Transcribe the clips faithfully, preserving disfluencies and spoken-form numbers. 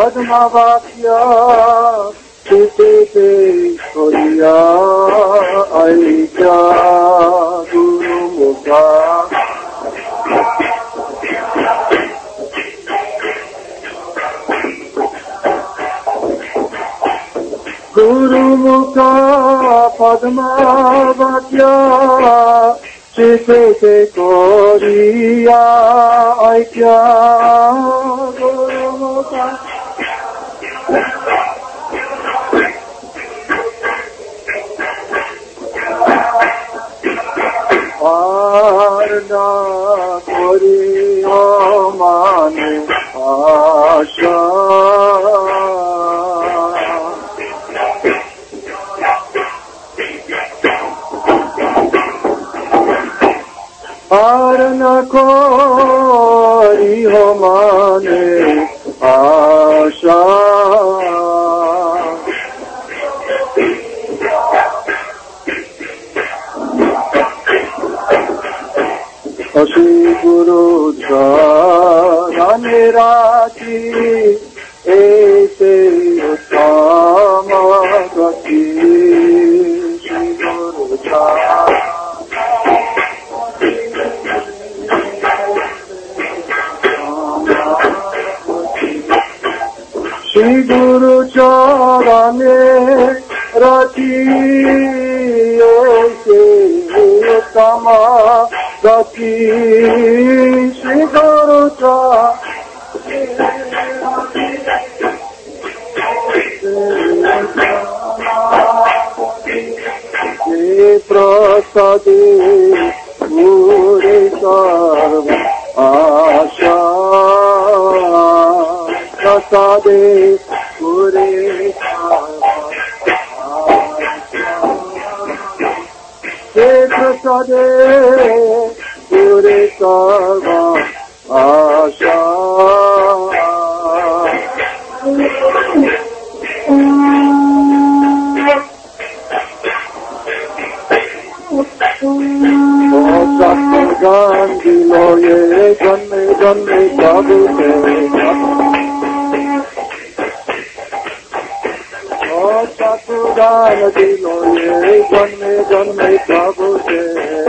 पद्मवाक्या चिते Korea ऐक्या गुरुमुखा गुरुमुखा पद्मवाक्या चिते Korea ऐक्या गुरुमुखा Aarna chorio माने आशा आरना कोरियो माने आशा अशी गुरु जाने राजी ऐसे उत्तम गति श्री गुरु श्री गुरु चरणे राजी ऐसे उत्तम गति श्री गुरु चरणे प्रसादे पूरे सर्व आशा प्रसादे पूरे प्रसादे पूरे सर्व आशा सत्संगान दिलो ये जन्मे जन्मे प्रभु सत्संगान दिलो ये जन्मे जन्मे प्रभु से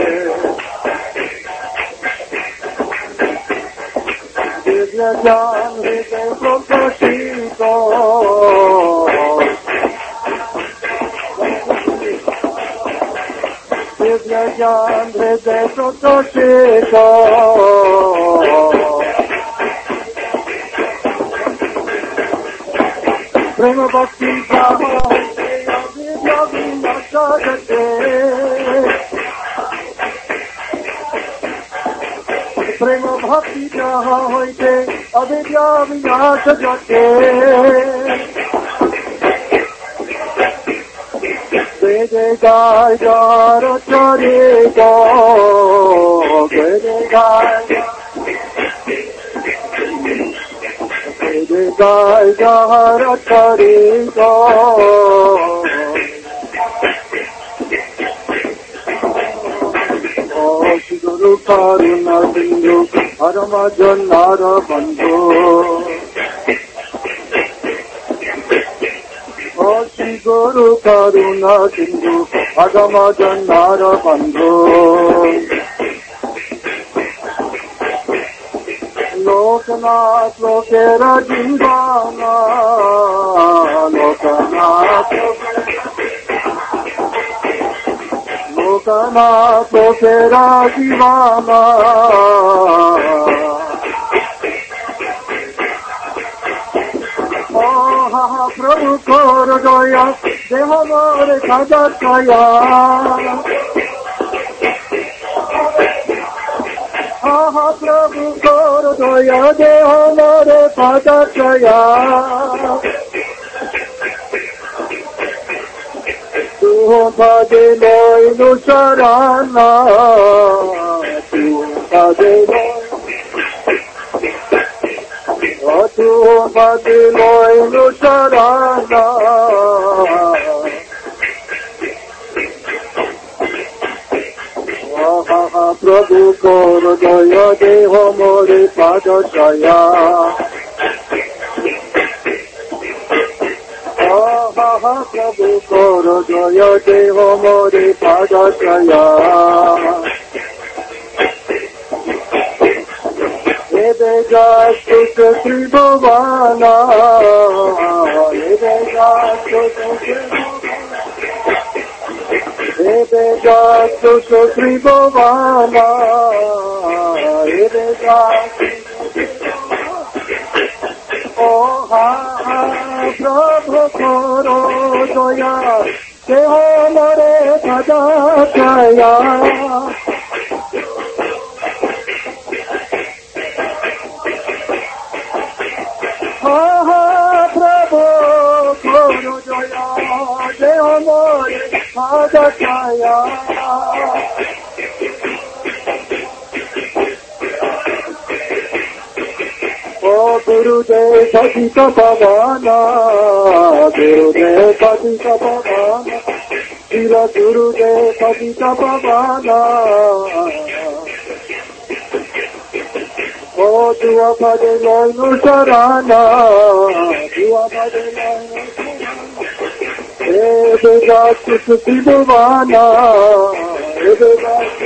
दिव्य ज्ञान हृदय प्रकाशित दिव्य ज्ञान हृदय प्रकाशित प्रेम भक्ति प्रेम भक्ति जहाँ होते अविद्या विनाश जटे वेदे गाय गार चरे गो वेदे गाय वेदे गाय गार चरे गो गुरु करुणा सिंधु परम जन्नार बंधु श्री गुरु करुणा सिंधु परम जन्नार बंधु लोकनाथ लोकेर जीवाना लोकनाथ लोकनाथ लोकेरा जीवाना प्रभु कर दया देह मोर साजा छाया आहा प्रभु कर दया देह मोर साजा छाया तू बादे लइनु शरणा तू बादे तू बादे लइनु शरणा प्रभु कर दया देह मोरे पाद छाया महाप्रभु करो जय देव मोरे पादाश्रया एवे जास्तु त्रिभुवना एवे जास्तु एवे जास्तु त्रिभुवना एवे जास्तु ओ हा प्रभु करो दया देह मोरे पादाश्रया महाप्रभु करो दया देह मोरे पादाश्रया ओ गुरुदेव पतित पावना गुरुदेव पतित पावना श्री गुरुदेव पतित पावना ओ दुआ पदे लयनु शरणा दुआ पदे लयनु एवे जास्तु त्रिभुवना एवे जास्तु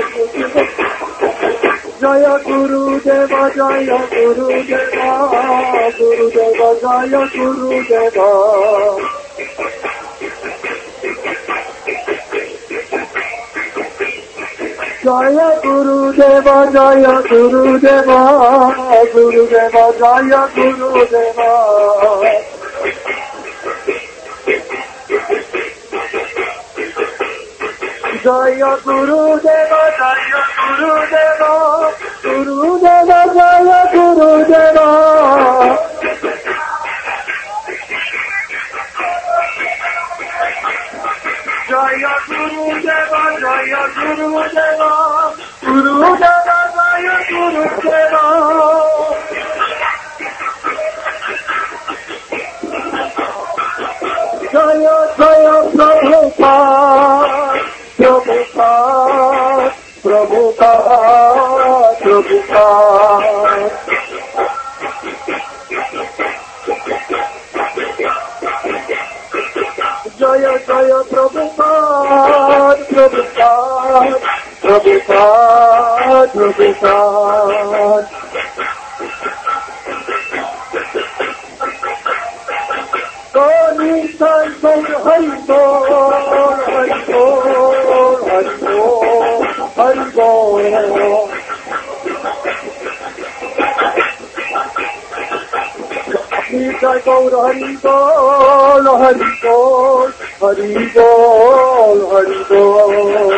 जय गुरुदेव जय गुरुदेवा गुरुदेव जय गुरुदेवा जय गुरुदेव जय गुरुदेवा गुरुदेव जय गुरुदेवा जय गुरुदेव जय गुरुदेव गुरुदेव जय गुरुदेव जय गुरुदेव जय गुरुदेव गुरुदेव जय गुरुदेव जय जय प्रभुपाद प्रभुपाद प्रभुपाद प्रभुपाद जय जय प्रभुपाद प्रभुपाद प्रभुपाद प्रभुपाद निताई गौर हरि बोल हरि बोल हरि बोल हरि बोल निताई गौर हरि बोल हरि बोल हरि बोल हरि बोल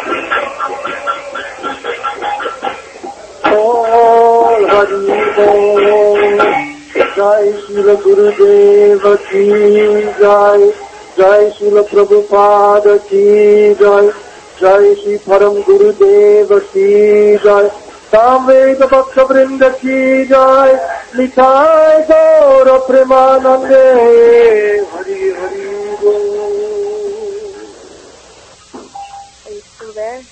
बोल हरि बोल जय श्री गुरुदेव की जय जय श्री प्रभुपाद की जय जय श्री परम गुरुदेव की जय सामवेद भक्त वृंद की जय निताय गौर प्रेमानंदे हरि हरि बोल। Are you still there?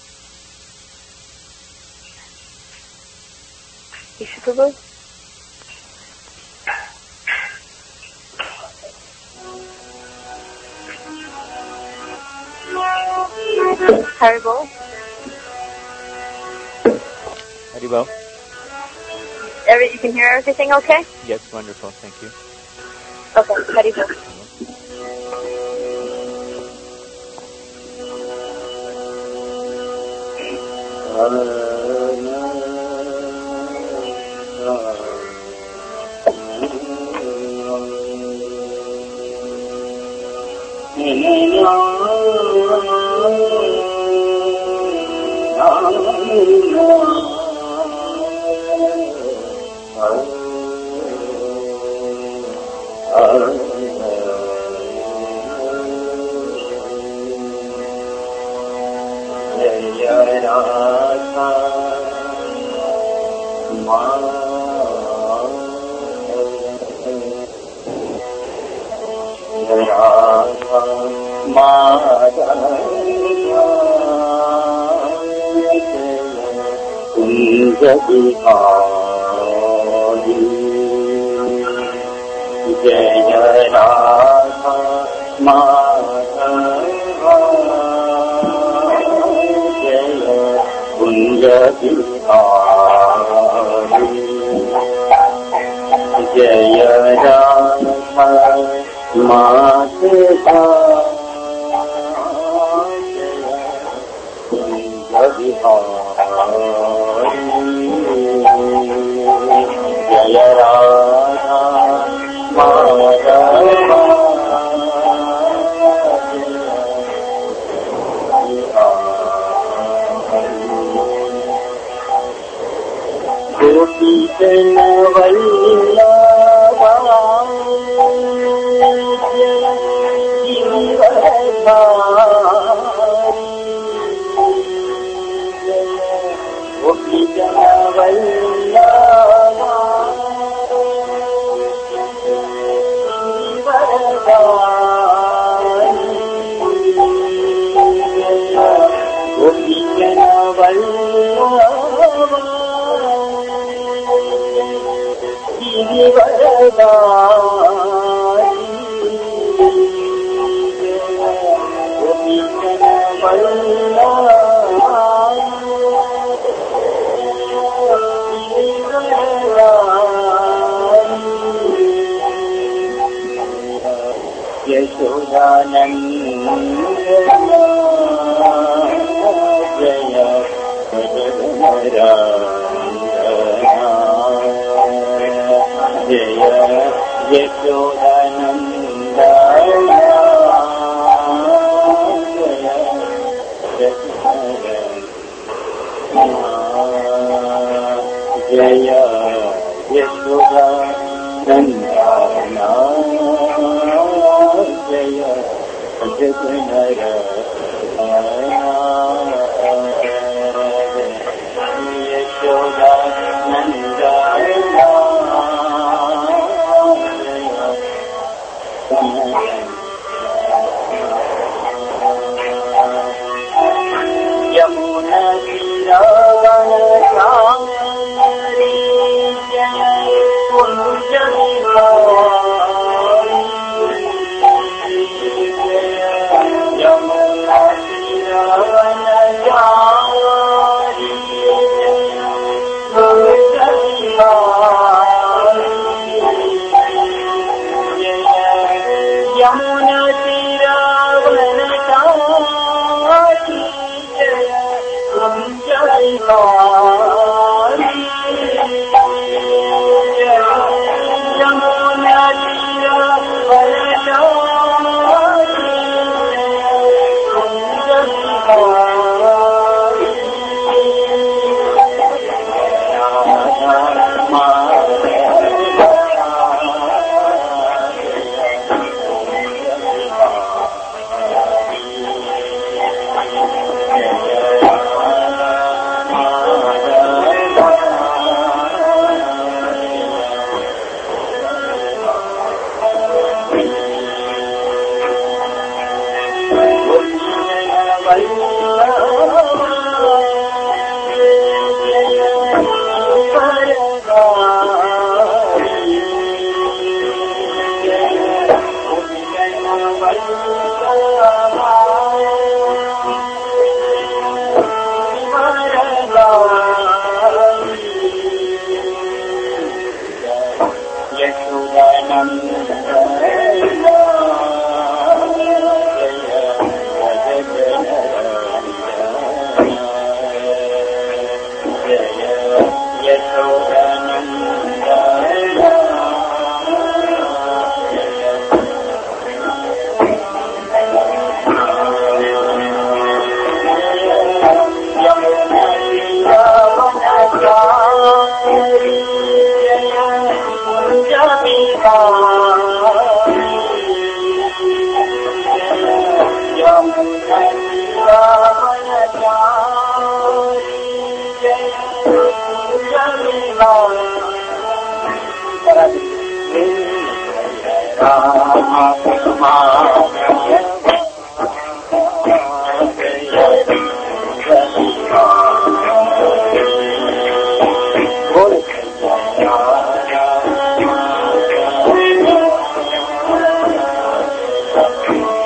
Ishprabhu? Haribol? Haribol? Every, you can hear everything okay? Yes, wonderful, thank you. Okay, Haribol. जय राधा कुंज बिहारी जय राधा माता कुंज बिहारी जय राधा माता गोपी जन वल्लभा गोपी जन वल्लभा गोपी जन वल्लभा यशोदानंद जय जय यशोदानंद जय यशोदानंद जय जगन्नाथ यशोदानंद यमुना तीरावनचारी जय कुंज बिहारी यमुना तीरावनचारी जय यमुना तीरावनचारी जय Kunj Bihari Yamuna तीरावनचारी Kunj Bihari Thank you.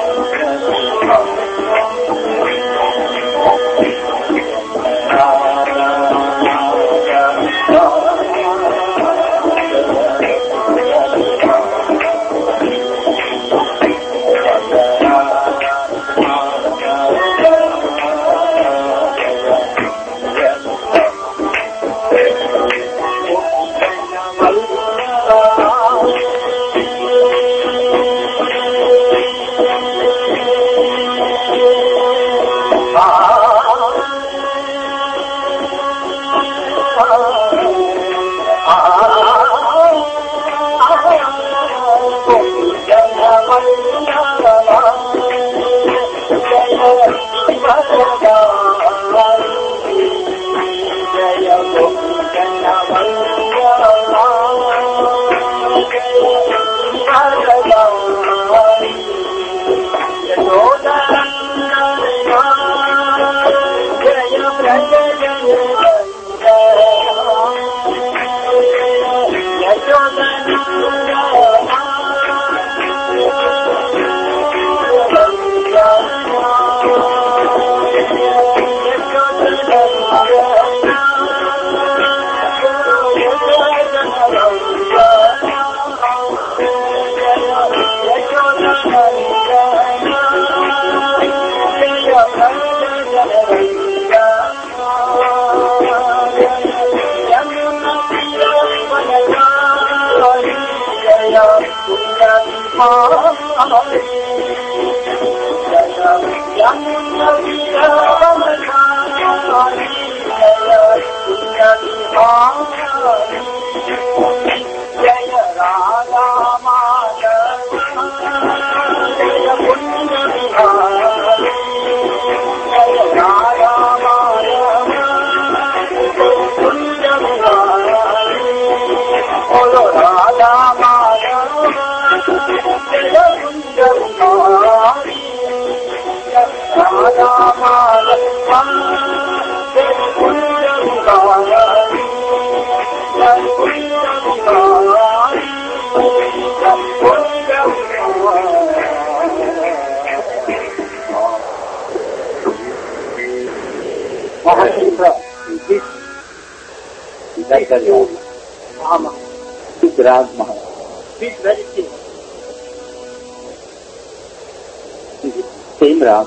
Same Ram.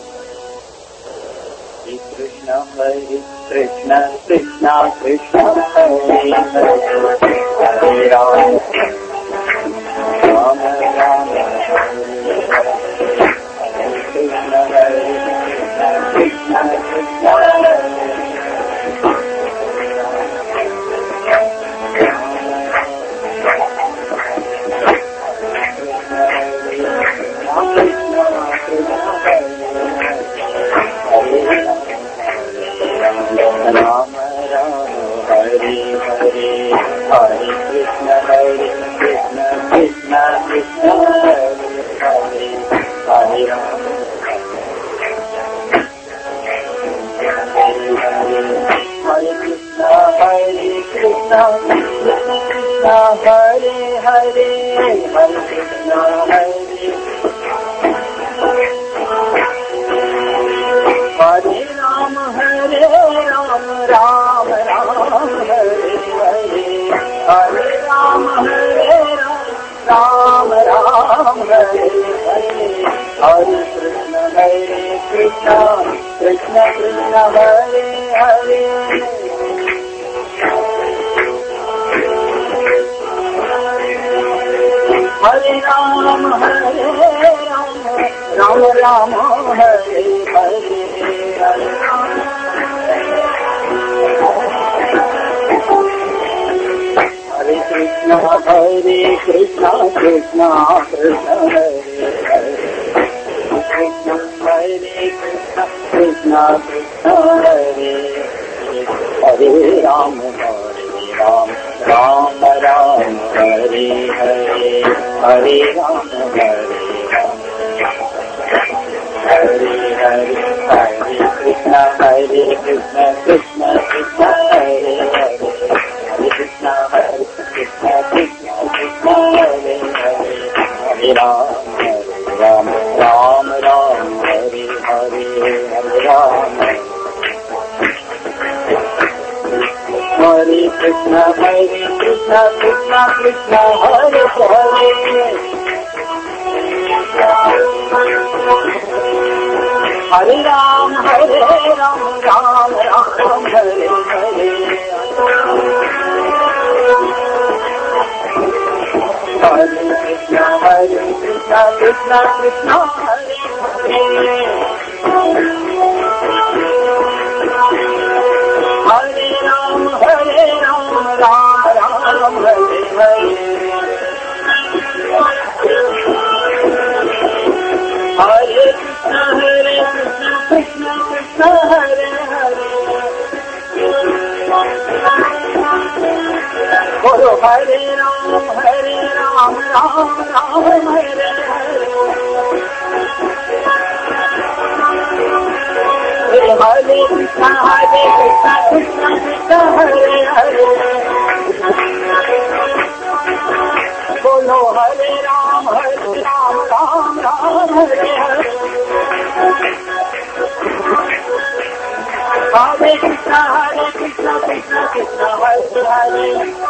Krishna, Hare Krishna, Krishna, Krishna, Hare Hare, Hare Ram, Ram Ram, Hare Krishna, Hare Krishna, Krishna, Hare Ram Ram, Hare Hare, Hare Krishna, Hare Krishna, Krishna Krishna, Hare Hare, Hare Ram, Hare Hare, Hare Krishna, Hare Krishna, Krishna Hare Hare, Hare Krishna, Hare Hare Ram, Hare Ram, Ram Ram, Hare Hare, Hare Ram, Hare Ram, Ram Ram, Hare Hare, Hare Krishna, Hare Krishna, Krishna Krishna, Hare Hare, Hare Ram, Hare Ram, Ram Ram, Hare Hare, Hare Krishna, Hare Krishna, Krishna Krishna, Hare Hare, Krishna Hare Krishna, Krishna Krishna, Hare Hare, Ram, Hare Ram, Ram Ram, Hare Hare, Hare Ram, Hare Ram, Hare Hare, Hare Krishna, Hare Krishna, Krishna Krishna, Hare Hare, Hare Krishna, Hare Krishna, Krishna Krishna, Hare Hare, Hare Ram, Hare Ram, Ram Ram, Hare Hare, Hare Ram, Hare Krishna, Hare Krishna, Krishna Krishna, Hare Hare, Hare Ram, Hare Ram, Ram Ram, Hare Hare, Hare Krishna, Hare Krishna, Krishna Krishna, Hare Hare, Hare Ram, Hare Ram, Ram Ram, Hare Hare, Hare Krishna, Krishna Hare Hare. Bolo Hare Ram, Hare Ram, Ram Ram Hare Hare. Hare Krishna, Hare Krishna, Krishna Krishna Hare Hare. Bolo Hare Ram, Hare Ram, Ram Ram Hare Hare. Hare Krishna, Hare Krishna, Krishna Krishna Hare Hare.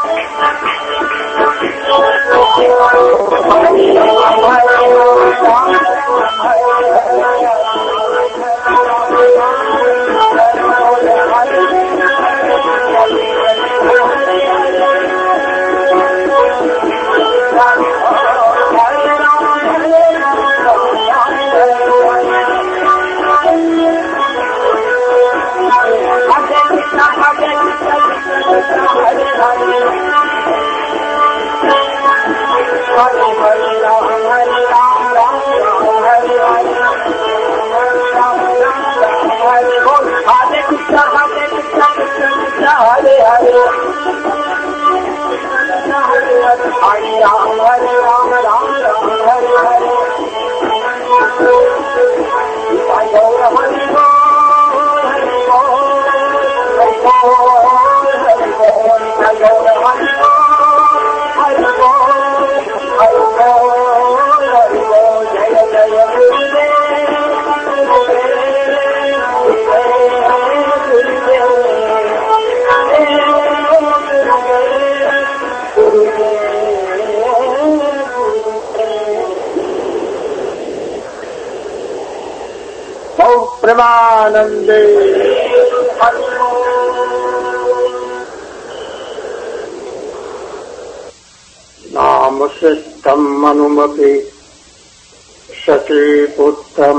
प्रेमानंदे नाम सिद्धम मनुमपि सखी पुत्रम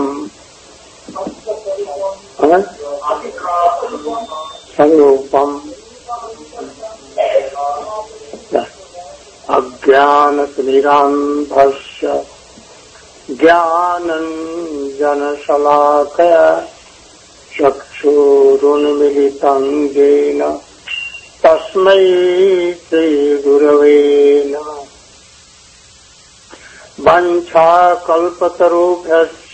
संरूपम अज्ञान निरांभस्य ज्ञानञ्जनशलाकया चक्षुरुन्मिलितं येन तस्मै श्रीगुरवे नमः। वाञ्छाकल्पतरुभ्यश्च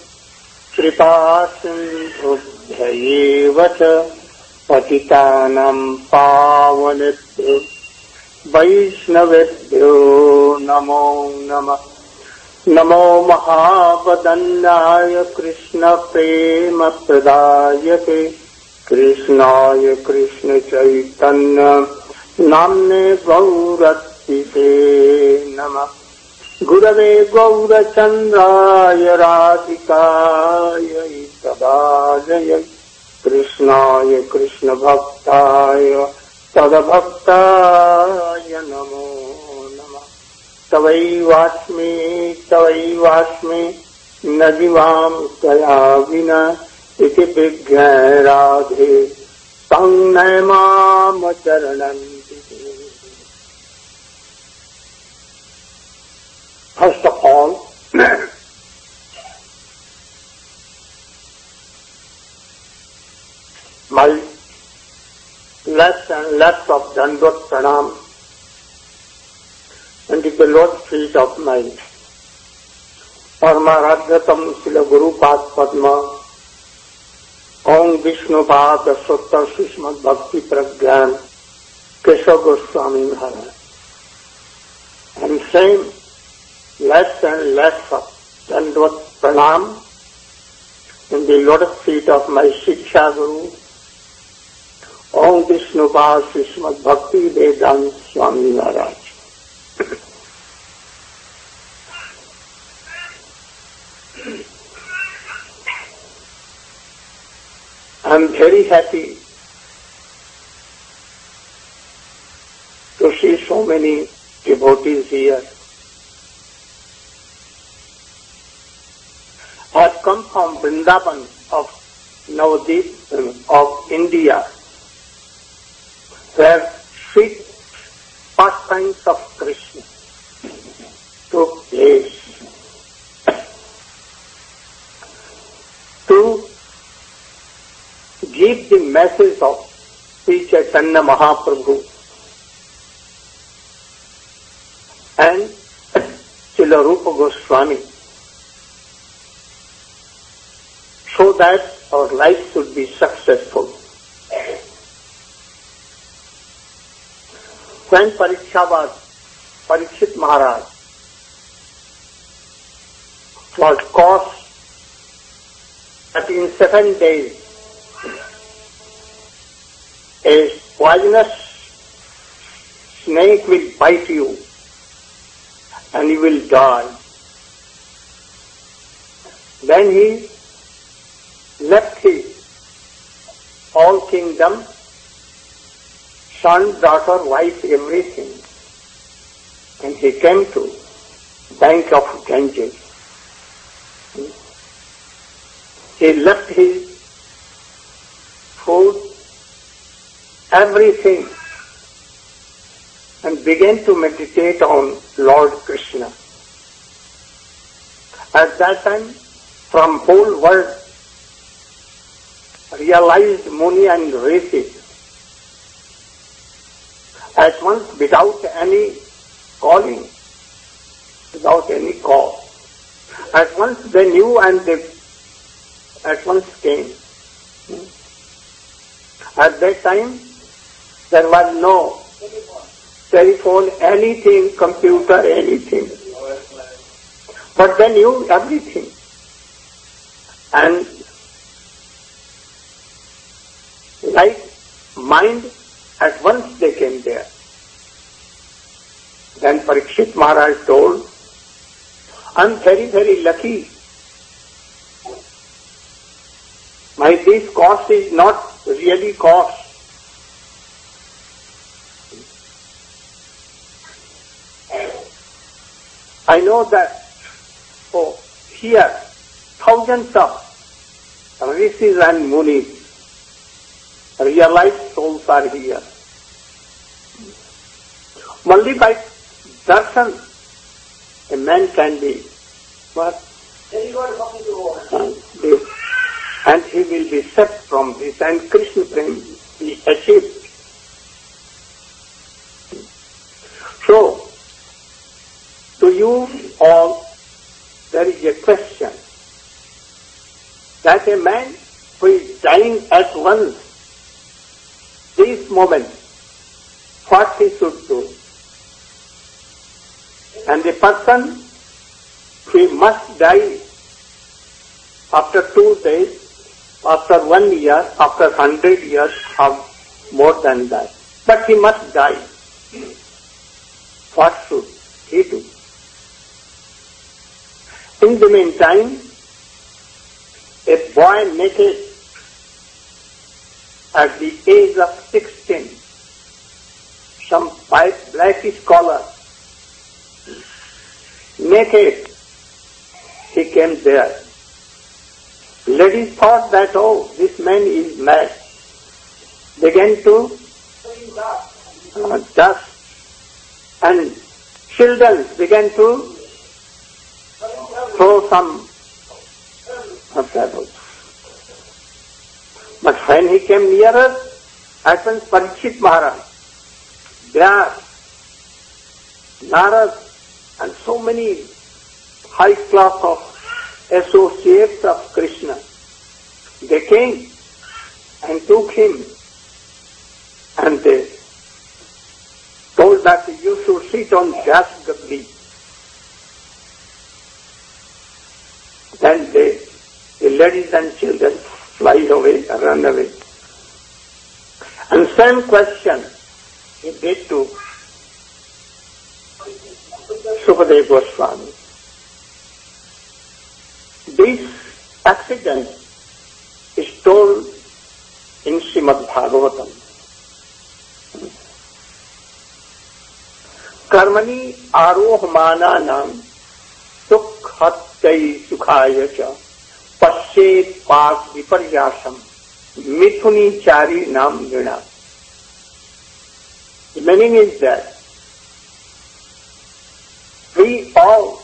कृपासिन्धुभ्यैव च पतितानां पावनेभ्यो वैष्णवेभ्यो नमो नमः। नमो महावदन्याय कृष्ण प्रेम प्रदायते कृष्णाय कृष्ण चैतन्य नाम्ने गौरतिसे नमः। गुरवे गौरचन्द्राय राधिकाय तदालय कृष्णाय कृष्ण भक्ताय तदभक्ताय नमो नमः। तवैवास्मि तवैवास्मि न जीवाम तया विना इति विज्ञाय राधे तं नैमाम चरणन्ति। First of all, my left and left of Dandvat Pranam and the Lord's feet of my Paramaradhatam Sila Guru Pad Padma Om Vishnu Pad Sutta Shismad Bhakti Pragyan Keshav Goswami Maharaj. And same left and left of Dandvat Pranam in the lotus feet of my Shiksha Guru Om Vishnu Pad Shismad Bhakti Vedanta Swami Maharaj. I am very happy to see so many devotees here. I have come from Vrindavan of Navadip of India, where sweet pastimes of Krishna took place. give the message of Sri Chaitanya Mahaprabhu and Srila Rupa Goswami, so that our life should be successful. When Pariksha was, Parikshit Maharaj was caused that in seven days a poisonous snake will bite you and you will die. Then he left his whole kingdom, son, daughter, wife, everything, and he came to bank of Ganges. He left his food, everything, and began to meditate on Lord Krishna. At that time, from whole world realized Muni and Rishis at once without any calling, without any call. At once they knew and they at once came. At that time, there was no telephone, anything, computer, anything. But they knew everything. And like mind, at once they came there. Then Parikshit Maharaj told, I'm very, very lucky. My this cost is not really cost. I know that oh, here thousands of rishis and munis, realized souls are here. Only by darshan a man can be what? And he will be set from this, and Krishna Prem be achieved. So, to you all, there is a question that a man who is dying at once, this moment, what he should do. And the person who must die after two days, after one year, after hundred years, or more than that. But he must die. What should he do? In the meantime, a boy naked at the age of sixteen, some blackish color, naked, he came there. Ladies thought that, oh, this man is mad. Began to uh, dust, and children began to throw some uh, pebbles. But when he came nearer, at once Parikshit Maharaj, Vyas, Narad, and so many high class of associates of Krishna, they came and took him and they told that you should sit on Vyas Gabri. Then they, the ladies and children fly away, run away. And same question he did to Sukadeva Goswami. This accident is told in Srimad Bhagavatam. Karmani arohamana nam sukhatyai sukhaya cha pasyet pak viparyasam mithuni chari nam gina. The meaning is that we all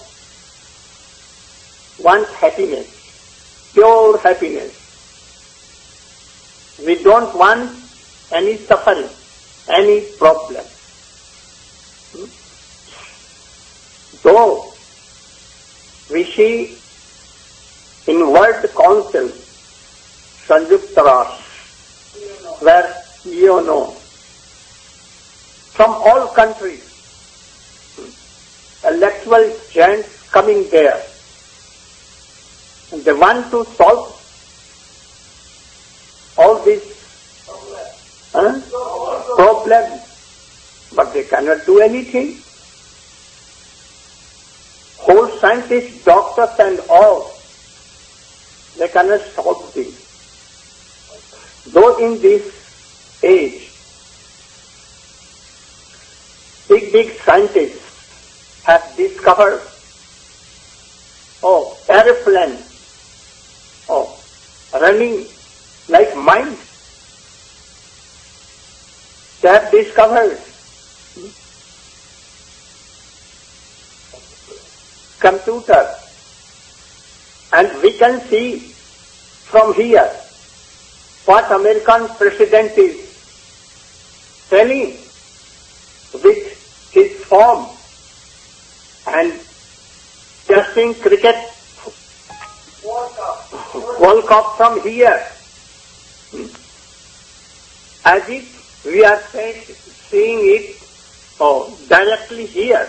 want happiness, pure happiness. We don't want any suffering, any problem. Though we see in World Council, Sanjukta Rashtra, where you know, from all countries, intellectual giants coming there, and they want to solve all these huh, problems, but they cannot do anything. Whole scientists, doctors and all, they cannot solve this. Though in this age, big, big scientists have discovered, oh, airplane, oh, running like mines. They have discovered computer, and we can see from here what American president is telling with his form and testing cricket World Cup from here, as if we are seeing it oh, directly here.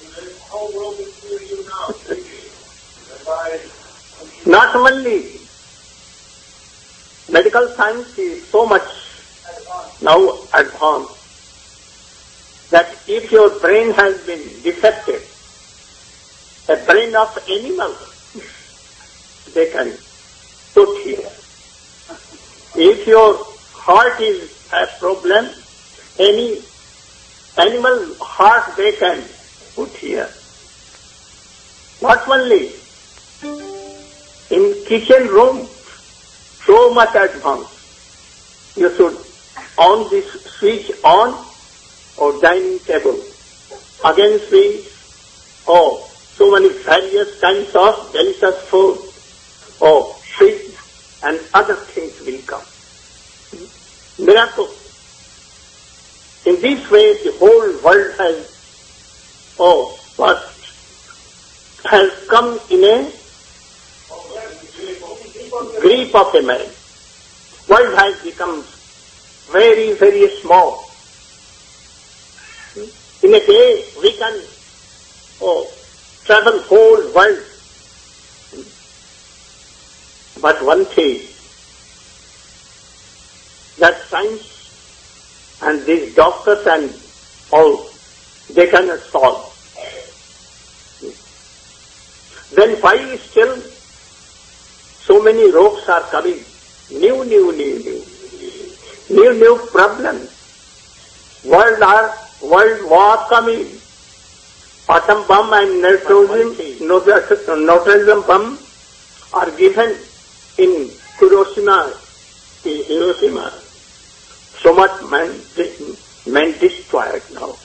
Not only medical science is so much now advanced that if your brain has been defective, a brain of animal, they can put here. If your heart is a problem, any animal heart they can put here. Not only in kitchen room, so much advanced. You should on this switch on or dining table. Again switch, oh, so many various kinds of delicious food, oh, fish and other things will come. Miracle. In this way, the whole world has, oh, what has come in a grip of a man. World has become very, very small. In a day, we can oh, travel whole world. But one thing, that science and these doctors and all, they cannot solve. Then why still so many rogues are coming? New, new, new, new. New, new problems. World, are, world war coming. Atom bomb and nitrogen, nitrogen bomb are given in Hiroshima. Hiroshima. So much man, man destroyed now.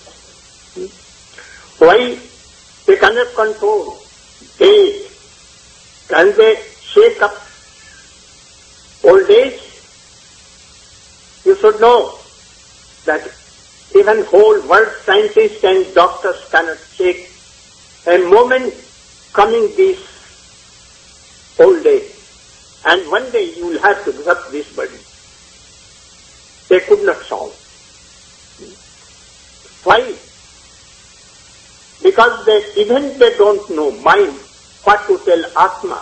Why they cannot control? Age. Can they shake up old age? You should know that even whole world scientists and doctors cannot shake a moment coming this old age. And one day you will have to give up this body. They could not solve. Why? Because they, even they don't know mind what to tell Atma.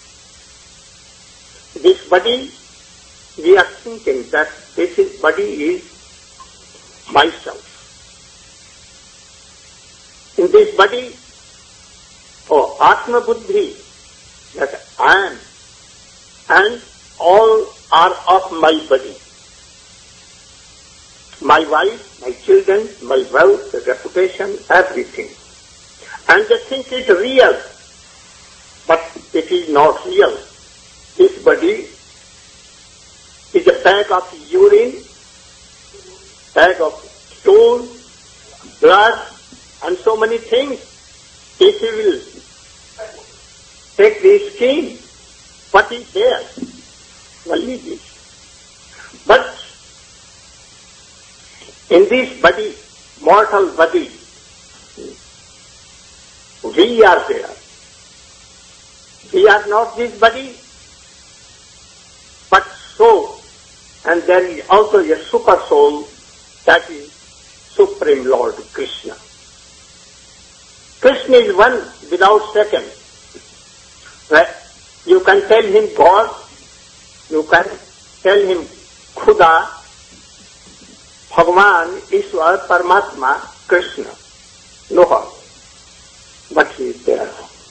This body, we are thinking that this is body is myself. In this body, oh, Atma Buddhi, that I am, and all are of my body. My wife, my children, my wealth, the reputation, everything. And they think it's real, but it is not real. This body is a bag of urine, bag of stool, blood, and so many things. If you will take the skin, what is there? Only this. But in this body, mortal body, we are there. We are not this body, but soul. And there is also a super soul, that is Supreme Lord Krishna. Krishna is one without second. Right? You can tell him God, you can tell him Khuda, Bhagavan, Ishwar, Paramatma, Krishna. No harm. But he is there.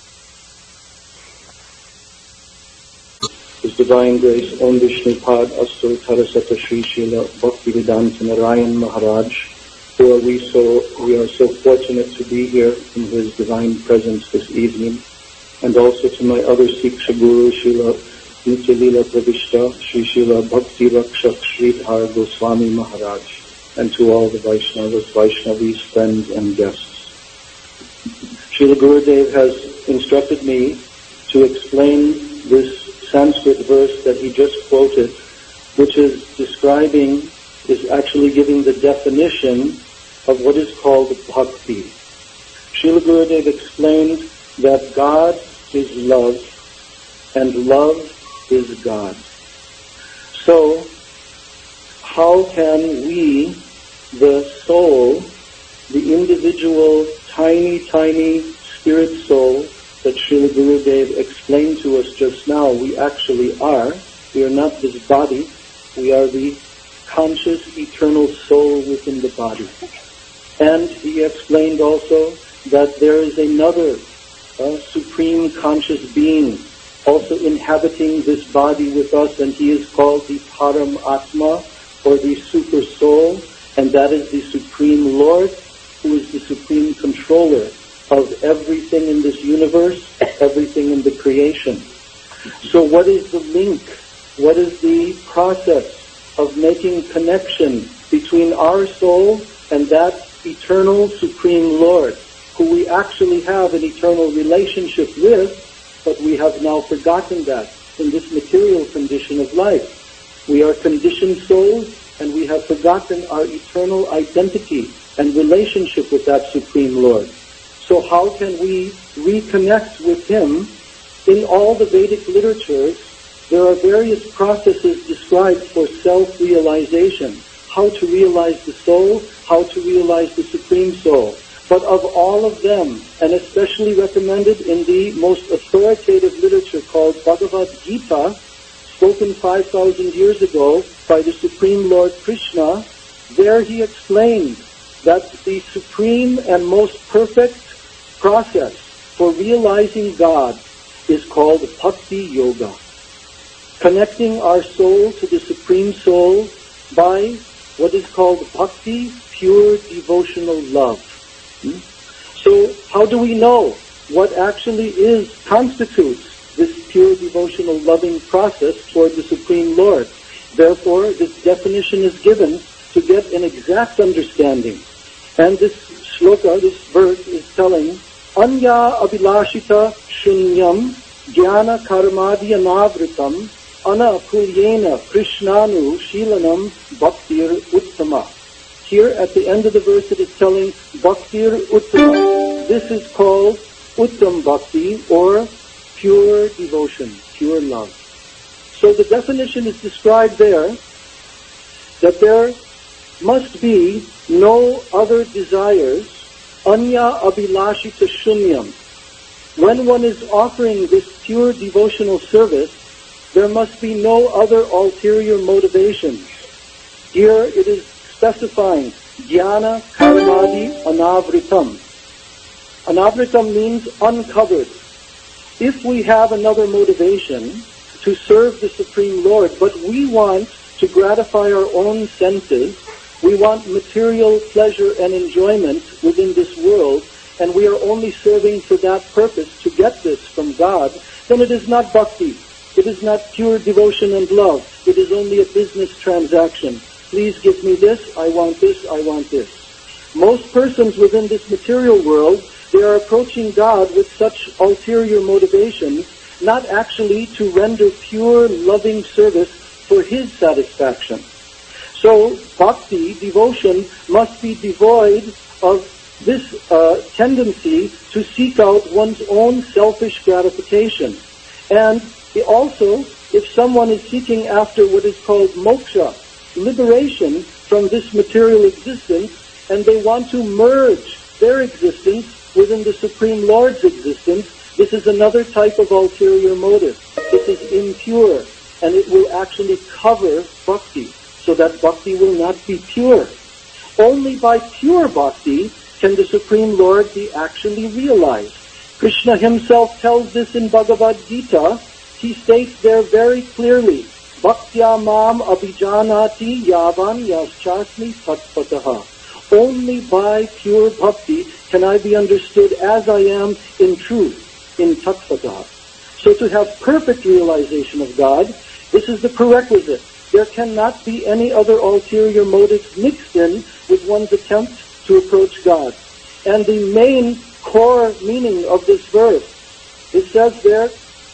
His Divine Grace, Om Vishnupad Astur Tarasata Sri Srila Bhaktivedanta Narayan Maharaj, who are we so, we are so fortunate to be here in His Divine Presence this evening, and also to my other Siksha Guru, Srila Nityalila Pravishta, Sri Srila Bhakti Rakshak Sridhar Goswami Maharaj, and to all the Vaishnavas, Vaishnavis, friends and guests. Srila Gurudev has instructed me to explain this Sanskrit verse that he just quoted, which is describing, is actually giving the definition of what is called bhakti. Srila Gurudev explained that God is love, and love is God. So, how can we, the soul, the individual tiny, tiny spirit soul that Srila Gurudev explained to us just now, we actually are. We are not this body. We are the conscious, eternal soul within the body. And he explained also that there is another uh, supreme conscious being also inhabiting this body with us, and he is called the Param Atma, or the Super Soul, and that is the Supreme Lord, who is the Supreme Controller of everything in this universe, everything in the creation. So what is the link? What is the process of making connection between our soul and that eternal Supreme Lord, who we actually have an eternal relationship with, but we have now forgotten that in this material condition of life. We are conditioned souls, and we have forgotten our eternal identity and relationship with that Supreme Lord. So how can we reconnect with Him? In all the Vedic literatures, there are various processes described for self-realization, how to realize the soul, how to realize the Supreme Soul. But of all of them, and especially recommended in the most authoritative literature called Bhagavad Gita, spoken five thousand years ago by the Supreme Lord Krishna, there he explained that the supreme and most perfect process for realizing God is called Bhakti Yoga. Connecting our soul to the Supreme Soul by what is called Bhakti, pure devotional love. Hmm? So how do we know what actually is, constitutes this pure devotional loving process toward the Supreme Lord? Therefore, this definition is given to get an exact understanding. And this shloka, this verse, is telling, Anya abhilashita shunyam jnana karmadi anavritam anapuryena krishnanu shilanam bhaktir uttama. Here at the end of the verse it is telling bhaktir uttama. This is called uttam bhakti, or pure devotion, pure love. So the definition is described there, that there must be no other desires, anya abhilashita shunyam. When one is offering this pure devotional service, there must be no other ulterior motivations. Here it is specifying jnana karmadi anavritam. Anavritam means uncovered. If we have another motivation to serve the Supreme Lord, but we want to gratify our own senses, we want material pleasure and enjoyment within this world, and we are only serving for that purpose to get this from God, then it is not bhakti. It is not pure devotion and love. It is only a business transaction. Please give me this, I want this, I want this. Most persons within this material world, they are approaching God with such ulterior motivations, not actually to render pure, loving service for His satisfaction. So bhakti, devotion, must be devoid of this uh, tendency to seek out one's own selfish gratification. And also, if someone is seeking after what is called moksha, liberation from this material existence, and they want to merge their existence within the Supreme Lord's existence, this is another type of ulterior motive. This is impure, and it will actually cover bhakti, so that bhakti will not be pure. Only by pure bhakti can the Supreme Lord be actually realized. Krishna himself tells this in Bhagavad Gita. He states there very clearly, Bhaktya mam abhijanati yavan yaschasmi tatpataha. Only by pure bhakti can I be understood as I am in truth, in tatpataha. So to have perfect realization of God, this is the prerequisite. There cannot be any other ulterior motives mixed in with one's attempt to approach God. And the main core meaning of this verse, it says there,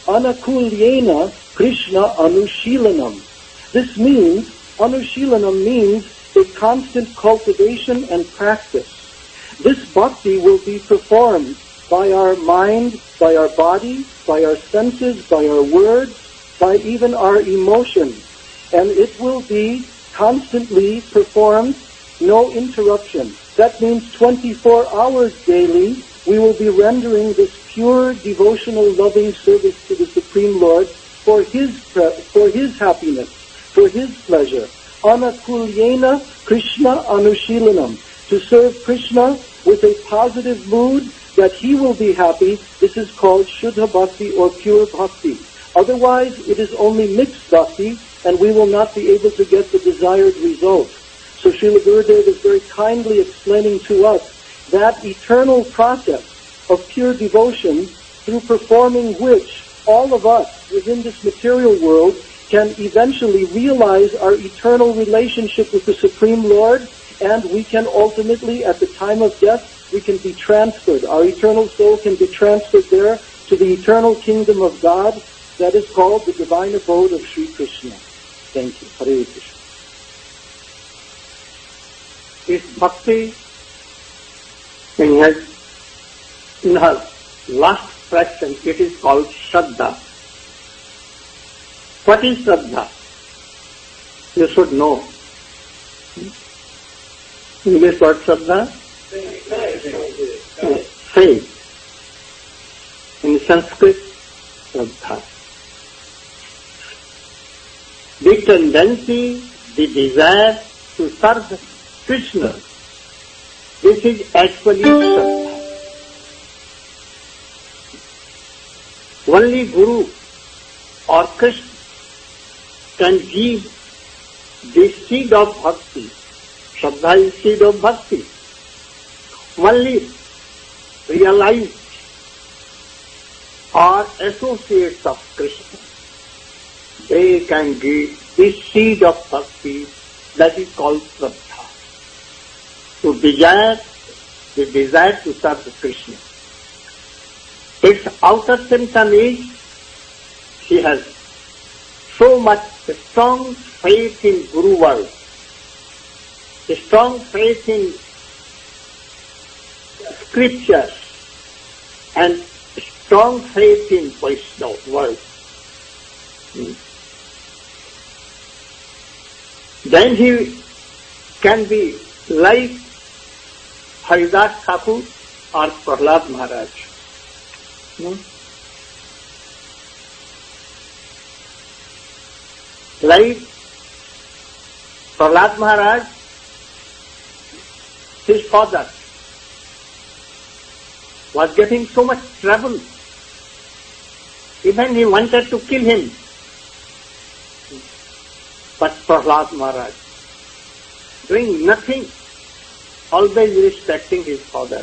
Anakulyena Krishna Anushilanam. This means, Anushilanam means a constant cultivation and practice. This bhakti will be performed by our mind, by our body, by our senses, by our words, by even our emotions. And it will be constantly performed, no interruption. That means twenty-four hours daily, we will be rendering this pure, devotional, loving service to the Supreme Lord for His for His happiness, for His pleasure. Anakulyena Krishna Anushilanam. To serve Krishna with a positive mood that He will be happy, this is called Shuddha Bhakti or pure Bhakti. Otherwise, it is only mixed Bhakti, and we will not be able to get the desired result. So Srila Gurudev is very kindly explaining to us that eternal process of pure devotion through performing which all of us within this material world can eventually realize our eternal relationship with the Supreme Lord, and we can ultimately, at the time of death, we can be transferred. Our eternal soul can be transferred there to the eternal kingdom of God that is called the divine abode of Sri Krishna. Thank you. Hare Krishna. Is bhakti in his, in her last fraction, it is called Shraddha. What is Shraddha? You should know. English word Shraddha? Faith. In Sanskrit, Shraddha. The tendency, the desire to serve Krishna. This is actually Shraddha. Only Guru or Krishna can give the seed of bhakti. Shraddha is seed of bhakti. Only realized or associates of Krishna, they can give this seed of bhakti that is called Shraddha. To desire, the desire to serve Krishna. Its outer symptom is she has so much strong faith in Guru world, strong faith in scriptures, and strong faith in Vaishnava world. Hmm. Then he can be like Haridas Thakur or Prahlad Maharaj. Hmm. Like Prahlad Maharaj, his father was getting so much trouble. Even he wanted to kill him. But Prahlad Maharaj, doing nothing, always respecting his father.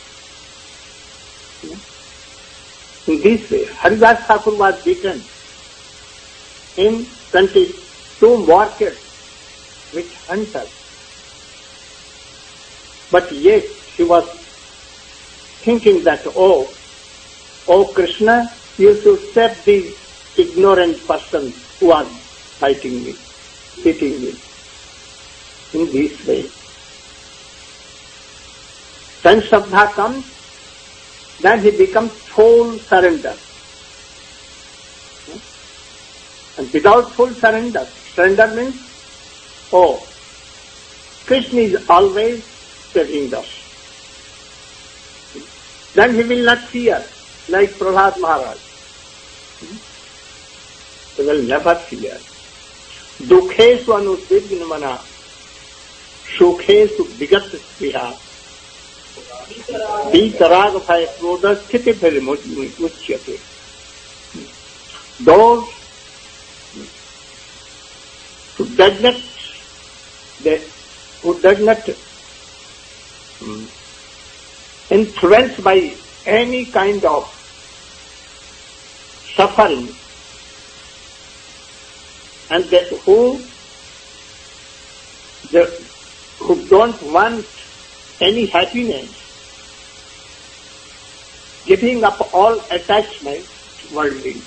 In this way, Haridas Thakur was beaten in twenty-two markets with hunters. But yet he was thinking that, oh, oh Krishna, you should save these ignorant persons who are fighting me, beating me. in this way. When Shraddha comes, then he becomes full surrender. And without full surrender, surrender means, oh, Krishna is always saving us. Then he will not fear, like Prahlad Maharaj. He will never fear. Dukhesu anudvigna mana, sukhesu vigat spriha, vitarag bhaya krodha sthiti bhaya. Those who does not, they, who does not um, influenced by any kind of suffering, and they, who the, who don't want any happiness, giving up all attachment worldly,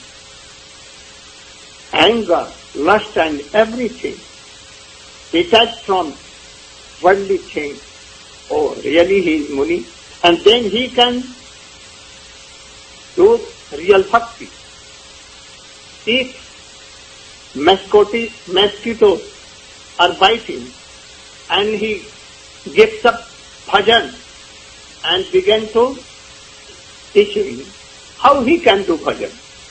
anger, lust and everything, detached from worldly things. Oh, really he is Muni? And then he can do real bhakti. If mosquitoes are biting and he gives up bhajan and begins to teach him, how he can do bhajan?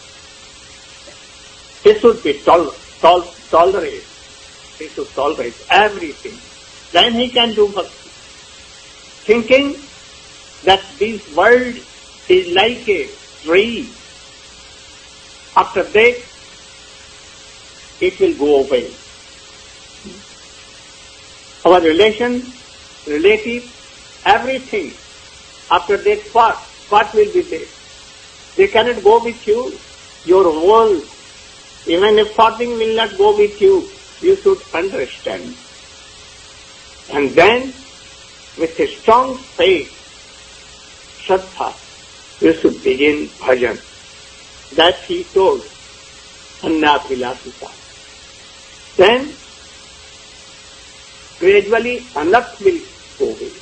He should be tol- tol- tolerate. He should tolerate everything. Then he can do bhakti. Thinking that this world is like a tree. After that, it will go away. Our relation, relative, everything. After that, what? What will be there? They cannot go with you. Your world, even if something will not go with you, you should understand. And then, with a strong faith, Shraddha, you should begin bhajan. That he told, Anna Vilasita. Then, gradually, Anat will go away.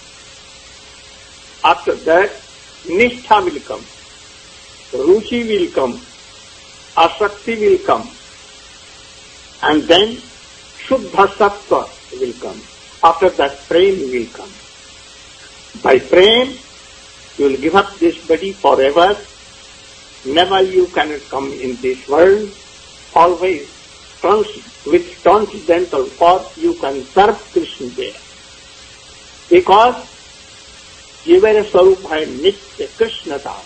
After that, Nishtha will come, Ruchi will come, Asakti will come, and then Shuddha Sattva will come. After that, Prem will come. By Prem, you will give up this body forever. Never you cannot come in this world. Always trans- with transcendental force you can serve Krishna there. Because Jivara Swarup hai Nitya Krishna Das.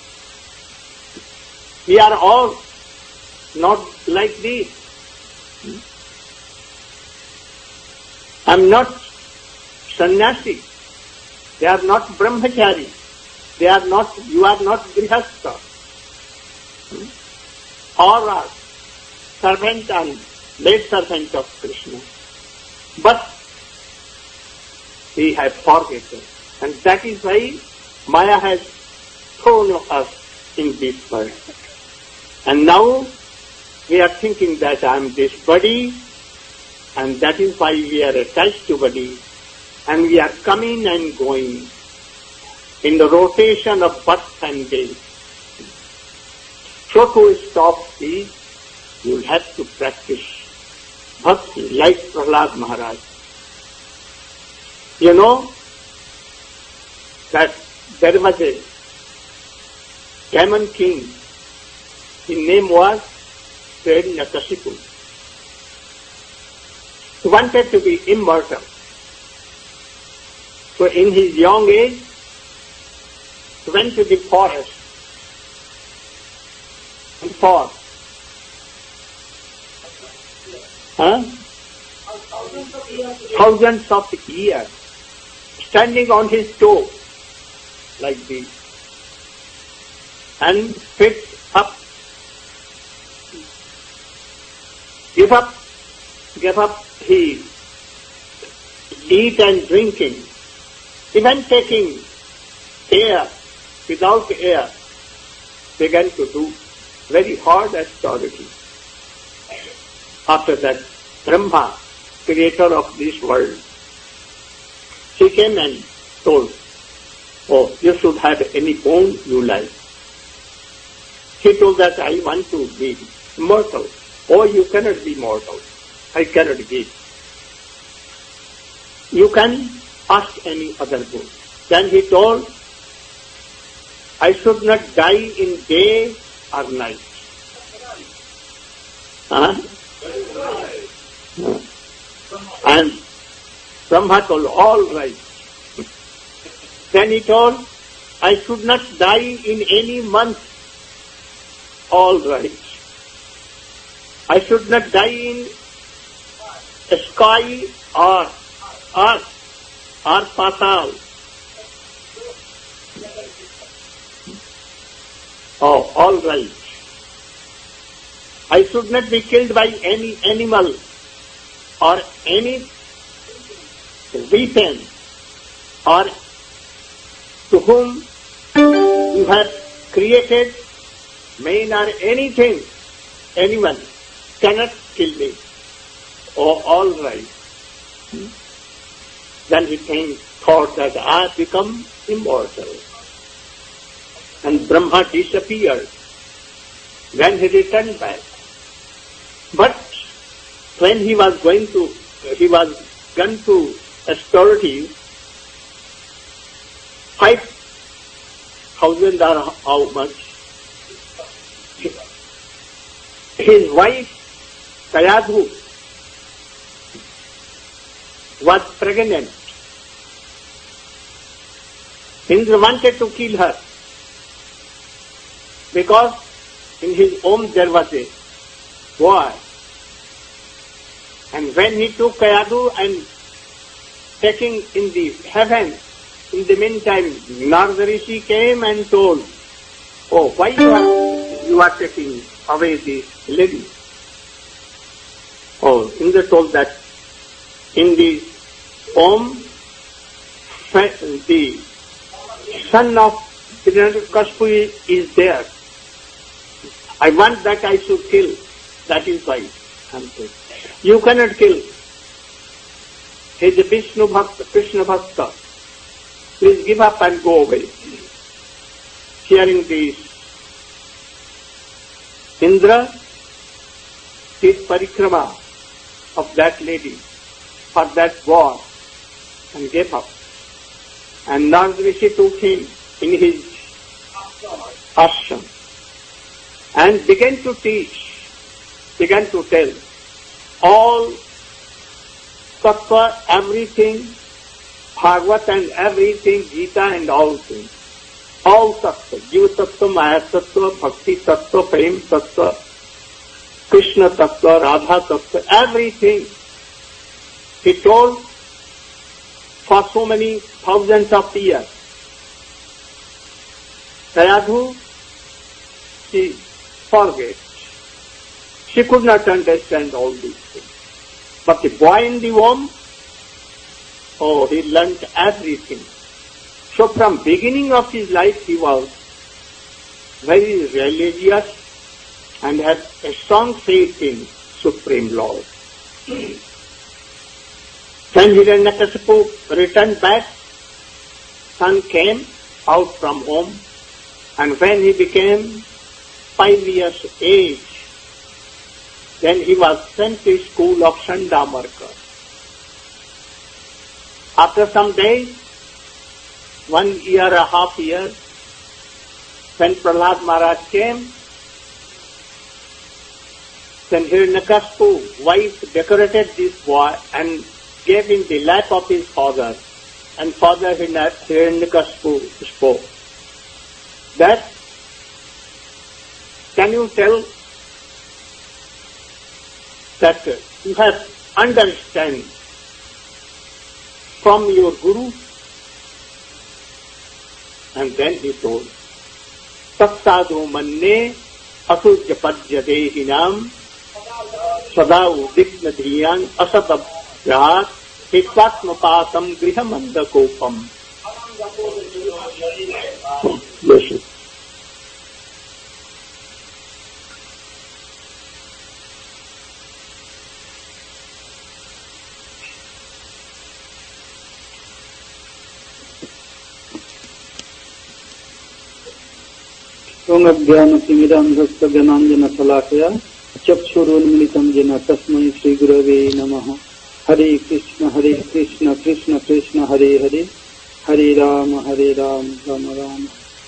We are all not like this. I am not sannyasi. They are not brahmachari. They are not, you are not grihastha. All are servant and late servant of Krishna. But we have forgotten. And that is why Maya has thrown us in this world. And now we are thinking that I am this body, and that is why we are attached to body, and we are coming and going in the rotation of birth and death. So to stop these, you will have to practice bhakti like Prahlad Maharaj. You know that there was a demon king. His name was Hiranyakashipu. He wanted to be immortal. So in his young age, he went to the forest and fought. Huh? Thousands of years, standing on his toe like this, and picked up, give up, give up his eat and drinking, even taking air without air, began to do very hard austerity. After that, Brahma creator of this world. She came and told, oh, you should have any bone you like. He told that I want to be immortal. Oh, you cannot be mortal. I cannot give. You can ask any other boon. Then he told, I should not die in day or night. Huh? And Brahma told, all right. Then he told, I should not die in any month. All right. I should not die in sky or earth or patal. Oh, all right. I should not be killed by any animal or any weapon or to whom you have created man or anything, anyone cannot kill me. Oh, all right. Then he think, thought that I have become immortal. And Brahma disappeared. Then he returned back. But when he was going to, he was gone to authority, five thousand or how much, his wife, Kayadhu, was pregnant. Indra wanted to kill her because in his home there was a boy. And when he took Kayadhu and taking in the heaven, in the meantime, Narada Rishi came and told, oh, why you are, you are taking away this lady? Oh, Indra told that in the home, the son of Hiranyakashipu is there. I want that I should kill. That is why I'm saying. You cannot kill. He is a Vishnu Bhakta, Krishna Bhakta. Please give up and go away. Hearing this, Indra did parikrama of that lady for that war and gave up. And Narada Rishi took him in his ashram and began to teach, began to tell all tattva, everything, Bhagavad and everything, Gita and all things. All tattva, Jiva tattva, Maya tattva, Bhakti tattva, Prem tattva, Krishna tattva, Radha tattva, everything. He told for so many thousands of years. Kayadhu, she forget. She could not understand all these things. But the boy in the womb, oh, he learnt everything. So from beginning of his life he was very religious and had a strong faith in Supreme Lord. When Hiranyakashipu returned back, son came out from home, and when he became five years age, then he was sent to school of Chandamarka. After some days, one year and a half years, when Prahlad Maharaj came, then Hiranyakashipu's wife decorated this boy and gave him the lap of his father, and father Hiranyakashipu spoke. That, can you tell that you have understand from your Guru? And then he told, Tatsadu manne asujya padyadehinam sadau digna dhiyan asatabhyat hitvatmapasam grihamandakopam. Listen. ओम अज्ञानतिमिरान्धस्य ज्ञानाञ्जनशलाकया चक्षुरुन्मिलितं येन तस्मै श्रीगुरवे नमः। हरे कृष्ण हरे कृष्ण कृष्ण कृष्ण हरे हरे हरे राम हरे Ram Ram Ram.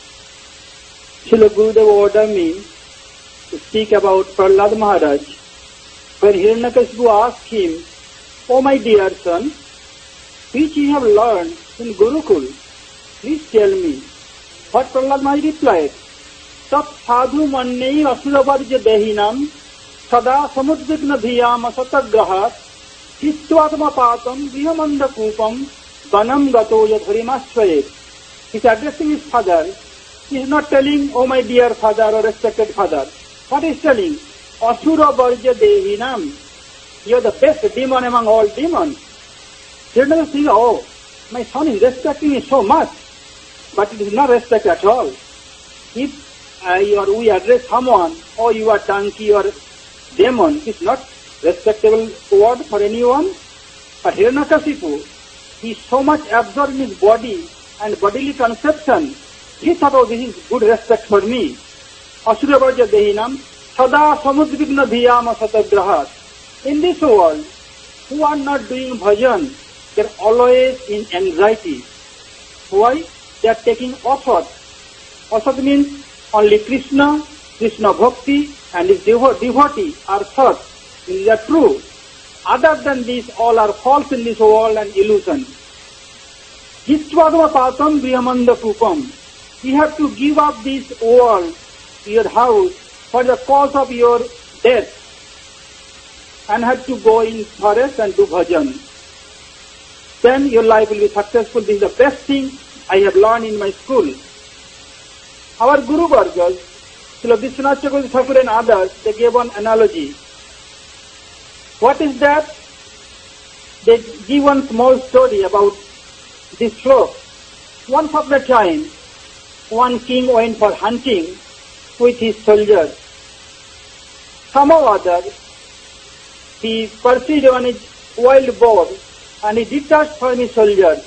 Srila Gurudev ordered me to speak about Prahlad Maharaj. When Hiranyakashipu asked him, "O my dear son, which you have learned in Gurukul, please tell me." What Prahlad Maharaj replied, "Tat sadhu mannei asuravarja dehinam sada samudvigna dhiyam asatagrahat histvatma patam vihamanda kupam vanam gato yadharimasvaret." He is addressing his father. He is not telling, "Oh my dear father or respected father." What he is telling? Asura varja dehinam. You are the best demon among all demons. He doesn't think, "Oh, my son is respecting me so much." But it is not respect at all. If uh, you are, we address someone, "Oh, you are donkey or demon," it is not respectable word for anyone. But Hiranyakashipu, he is so much absorbed in his body and bodily conception. He thought, "Oh, this is good respect for me." Asura varja dehinam sada samudvigna dhiyam asatagrahat. In this world, who are not doing bhajan, they are always in anxiety. Why? They are taking asat. Asat means only Krishna, Krishna bhakti, and his devo- devotee are sat. These are true. Other than this, all are false in this world and illusion. Histvadma patam grihamanda kupam. You have to give up this world, your house, for the cause of your death, and have to go in forest and do bhajan. Then your life will be successful. This is the best thing I have learned in my school. Our Guru Vargas, Srila Vishwanath Chakravarti Thakur and others, they gave one analogy. What is that? They give one small story about this slope. Once upon a time, one king went for hunting with his soldiers. Somehow or other, he pursued on his wild boar and he detached from his soldiers.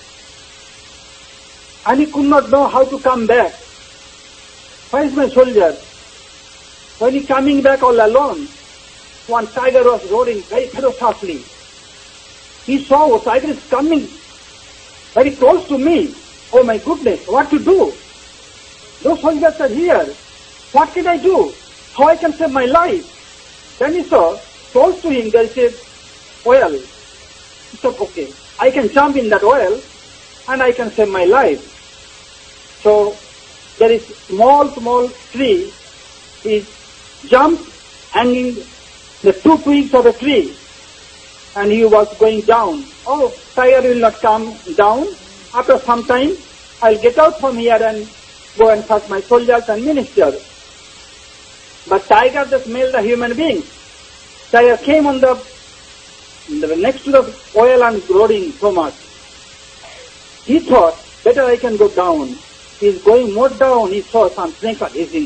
And he could not know how to come back. Where is my soldier? When he coming back all alone, one tiger was roaring very ferociously. He saw a tiger is coming very close to me. Oh my goodness, what to do? Those soldiers are here. What can I do? How I can save my life? Then he saw, close to him, there is a well. He said, "Okay, I can jump in that well and I can save my life." So there is small, small tree. He jumped, hanging the two twigs of a tree, and he was going down. "Oh, tiger will not come down. After some time, I'll get out from here and go and fetch my soldiers and ministers." But tiger just smelled the human beings. Tiger came on the, the next to the oil and roaring so much. He thought, "Better I can go down." He is going more down. He saw some snake are hissing.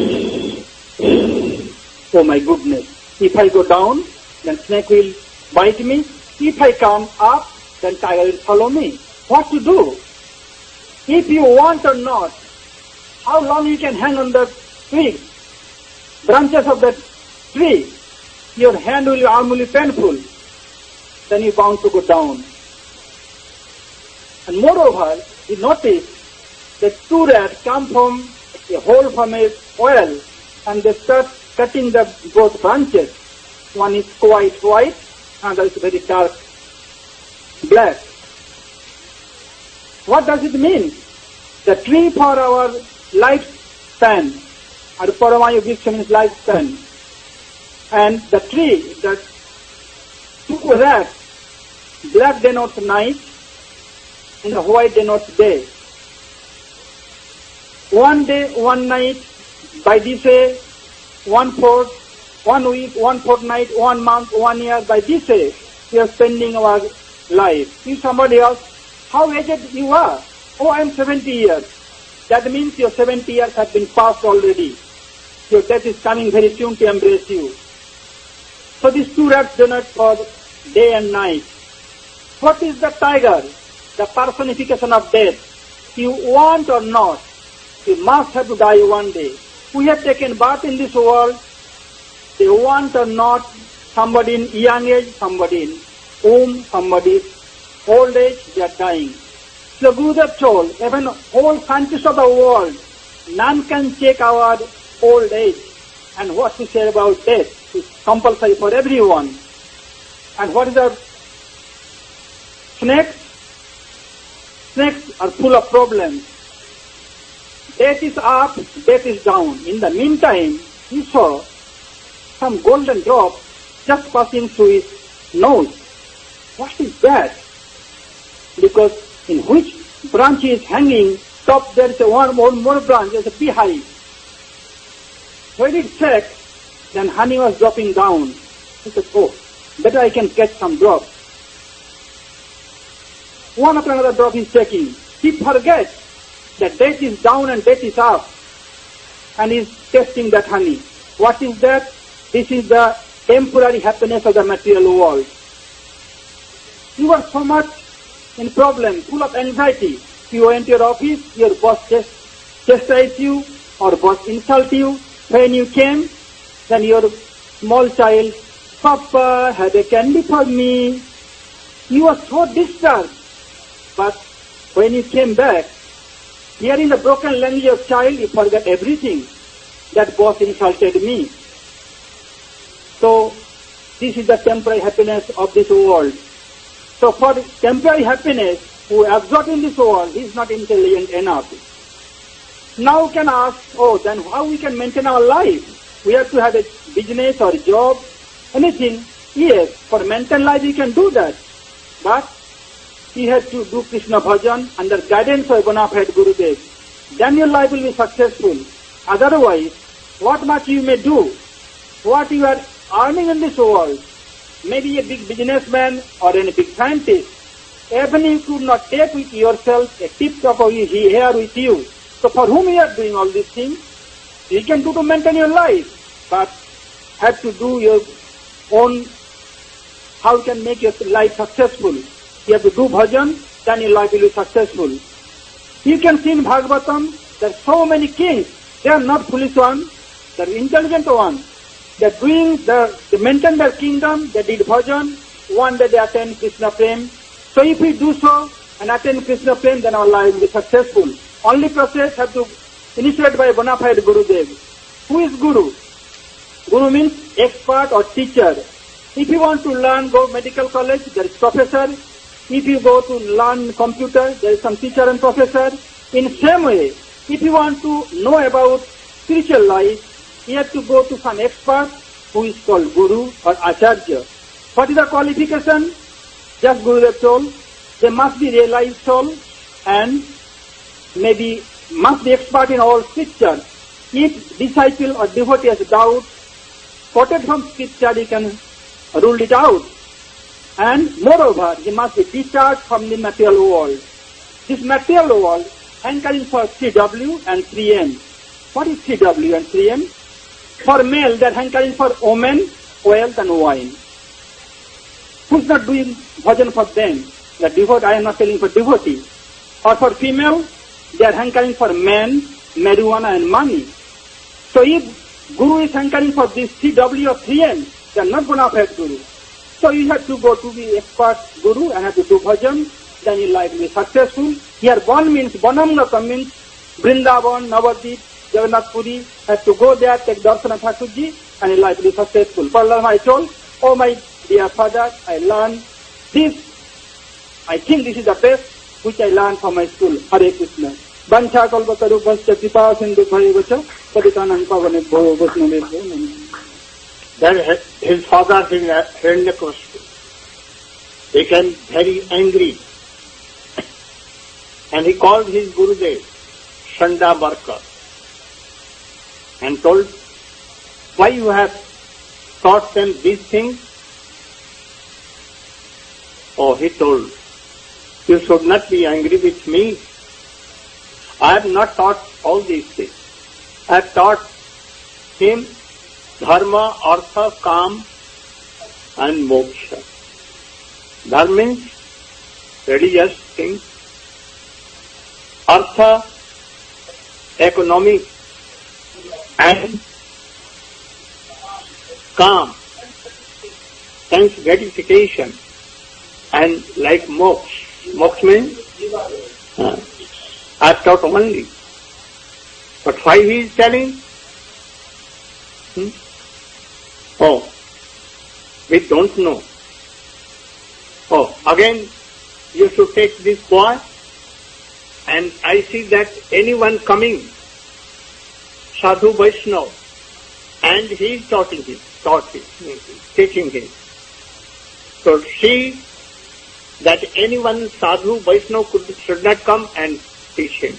Oh my goodness! If I go down, then snake will bite me. If I come up, then tiger will follow me. What to do? If you want or not, how long you can hang on the twigs, branches of the tree? Your hand will, arm will be painful. Then you bound to go down. And moreover, he noticed that two rats come from a hole from a well, and they start cutting the both branches. One is quite white, and another is very dark black. What does it mean? The tree for our lifespan, or Paramayu Vriksha means lifespan, and the tree, that two rats, black denotes night, and the white denotes day. One day, one night, by this way, one fourth, one week, one fortnight, one month, one year, by this way, we are spending our life. If somebody asks, "How aged you are?" "Oh, I am seventy years. That means your seventy years have been passed already. Your death is coming very soon to embrace you. So these two rats denote for day and night. What is the tiger? The personification of death. You want or not, You must have to die one day. We have taken birth in this world. They want or not, somebody in young age, somebody in womb, somebody old age, they are dying. So Gurudev told, even all scientists of the world, none can check our old age. And what to say about death? It's compulsory for everyone. And what is the snakes? Snakes are full of problems. Death is up, death is down. In the meantime, he saw some golden drop just passing through his nose. What is that? Because in which branch he is hanging, top there is a one more, more branch, there is a beehive. When it checked, then honey was dropping down. He said, oh, better I can catch some drops. One after another drop is checking. He forgets that death is down and death is up. And he is tasting that honey. What is that? This is the temporary happiness of the material world. You are so much in problem, full of anxiety. You go into your office, your boss chastise you, or boss insult you. When you came, then your small child, Papa, have a candy for me. You are so disturbed. But when you came back, hearing the broken language of child, you forget everything. That boss insulted me. So, this is the temporary happiness of this world. So for temporary happiness, who absorbed in this world, he is not intelligent enough. Now we can ask, oh, then how we can maintain our life? We have to have a business or a job, anything. Yes, for maintain life we can do that. But he has to do Krishna bhajan under guidance of bona fide Gurudev. Then your life will be successful. Otherwise, what much you may do, what you are earning in this world, maybe a big businessman or a big scientist, even you could not take with yourself a tip of hair with you. So for whom you are doing all these things? You can do to maintain your life, but have to do your own, how you can make your life successful. You have to do bhajan, then your life will be successful. You can see in Bhagavatam, there are so many kings. They are not foolish ones, they are intelligent ones. They are doing, the, they maintain their kingdom, they did bhajan, one day they attain Krishna Prem. So if we do so and attain Krishna Prem, then our life will be successful. Only process have to initiate by bona fide Gurudev. Who is Guru? Guru means expert or teacher. If you want to learn, go medical college, there is professor. If you go to learn computer, there is some teacher and professor. In same way, if you want to know about spiritual life, you have to go to some expert who is called Guru or Acharya. What is the qualification? Just Gurudev told, they must be realized soul and maybe must be expert in all scripture. If disciple or devotee has doubt, quoted from scripture, he can rule it out. And moreover, he must be discharged from the material world. This material world, hankering for three W and three M. What is three W and three M? For male, they are hankering for women, wealth and wine. Who is not doing bhajan for them? The devotee, I am not telling for devotee. Or for female, they are hankering for men, marijuana and money. So if Guru is hankering for this three W or three M, they are not bona fide Guru. So you have to go to the expert Guru and have to do bhajan, then your life will be successful. Here Bon means, Bonamnata means Vrindavan, Navadip, Jagannath Puri, have to go there, take darshan of Thakurji, and your life will be successful. Parlam I told, oh my dear father, I learned this, I think this is the best which I learned from my school. Hare Krishna. Bancha kalpataru vasya kripa sindhu bhaya vacha paditanam pavane bhava vaishnave. Then his father Hiranyakashipu became very angry and he called his Gurudev Shandabarka and told, why you have taught them these things? Oh, he told, you should not be angry with me. I have not taught all these things. I have taught him Dharma, Artha, Kam and Moksha. Dharma means religious things. Artha, economic and calm, sense gratification, and like moksha. Moksha means uh, act out only. But why he is telling? Hmm? Oh, we don't know. Oh, again, you should take this boy, and I see that anyone coming, Sadhu Vaishnava, and he is taughting him, taught him, teaching him. So see that anyone Sadhu Vaishnava could, should not come and teach him.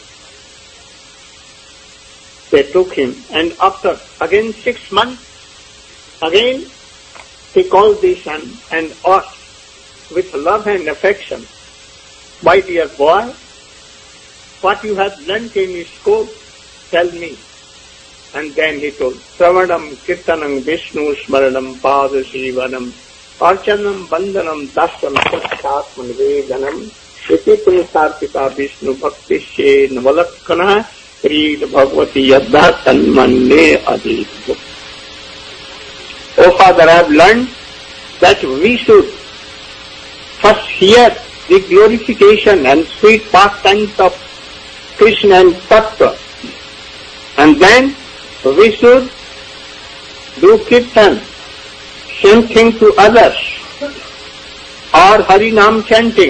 They took him, and after again six months, again he called the son and asked with love and affection, "My dear boy, what you have learnt in school, tell me." And then he told, "Sravanam, Kirtanam, Vishnu, Smaranam, Pada Sivanam, Archanam, Bandhanam, Dasam, Satsatman, Vedanam, Iti Punisarpita Vishnu Bhakti She Navalakana, Sri Bhagavati Yadda Tanmane Aditya." Oh Father, I have learned that we should first hear the glorification and sweet pastimes of Krishna and Tattva, and then we should do kirtan, same thing to others, or Harinam chanting,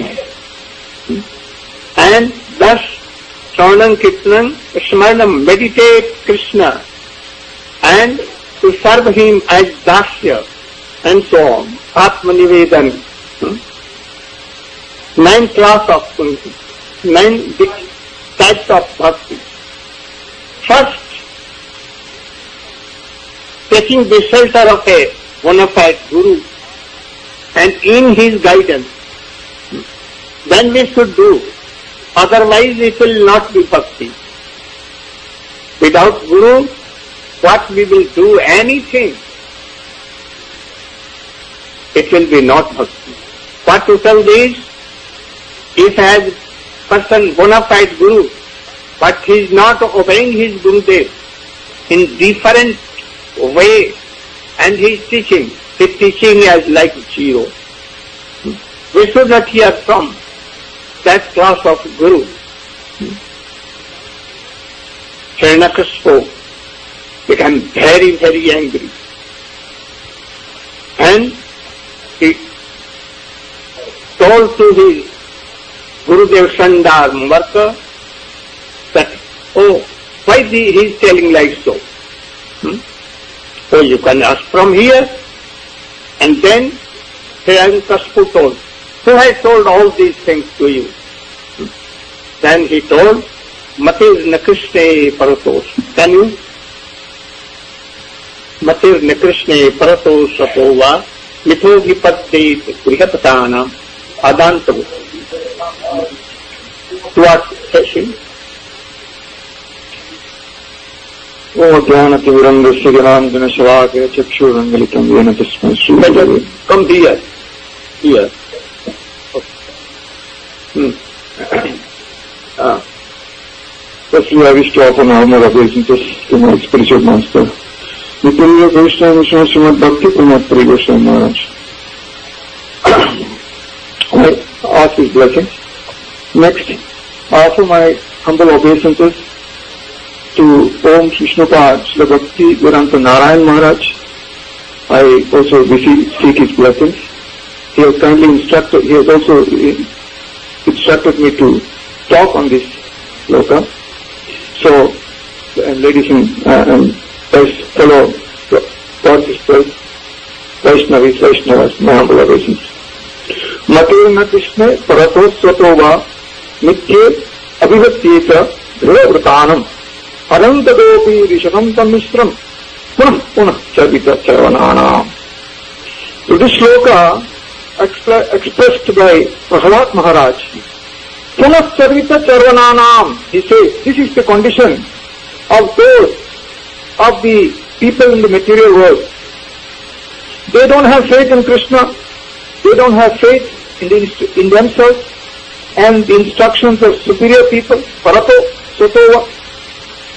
and thus Shravanam, Kirtanam, Smaranam, meditate Krishna, and to serve him as Dasya, and so on. Atmanivedan. Hmm? Nine class of, nine types of bhakti. First, taking the shelter of a bona fide guru and in his guidance, then we should do. Otherwise it will not be bhakti. Without guru, what we will do anything, it will be not bhakti. What to tell this? If as person bona fide guru, but he is not obeying his Gurudev in different way, and he is teaching, his teaching is like zero. We should not hear from that class of guru. Hiranyakashipu became very, very angry. And he told to his Gurudev Sandar Mvarka that, oh, why the, he is telling like so? Hmm? Oh, you can ask from here. And then Hiranyakashipu told, who has told all these things to you? Hmm? Then he told, Matir Nakrishne Paratos. Can you? Matir Nakrishne Paratos Sapova Mithogi Patte Grihapatana Adantavu. What session? O Jnanativirandasya Gyanandana Shavakya Chakshurangalitam Vyena Tasmai Sri. Come here. Here. Hmm. ah. Firstly, I wish to offer my humble obeisances to my spiritual master, Nityayuga Krishna Mission Srimad Bhakti Pramod Puri Goswami Maharaj. I ask his blessings. Next, I offer my humble obeisances to Om Vishnupad Srila Bhakti Vedanta Narayan Maharaj. I also seek his blessings. He has kindly instructed, he has also instructed me to talk on this sloka. So, and ladies and, uh, and fellow God sisters, Vaishnavis, Vaishnavas, my humble obeisances. Matirna Krishna Parato Swatova Nitye Abhivatyeta Dhruvavrtanam Arantadopi Rishabam Tamishram Punah Punah Chavita Chavananam. So this sloka expl- expressed by Prahlad Maharaj, Punah Chavita Chavananam, he says, this is the condition of those, of the people in the material world. They don't have faith in Krishna, they don't have faith in, the, in themselves and the instructions of superior people, Parato, Sotova.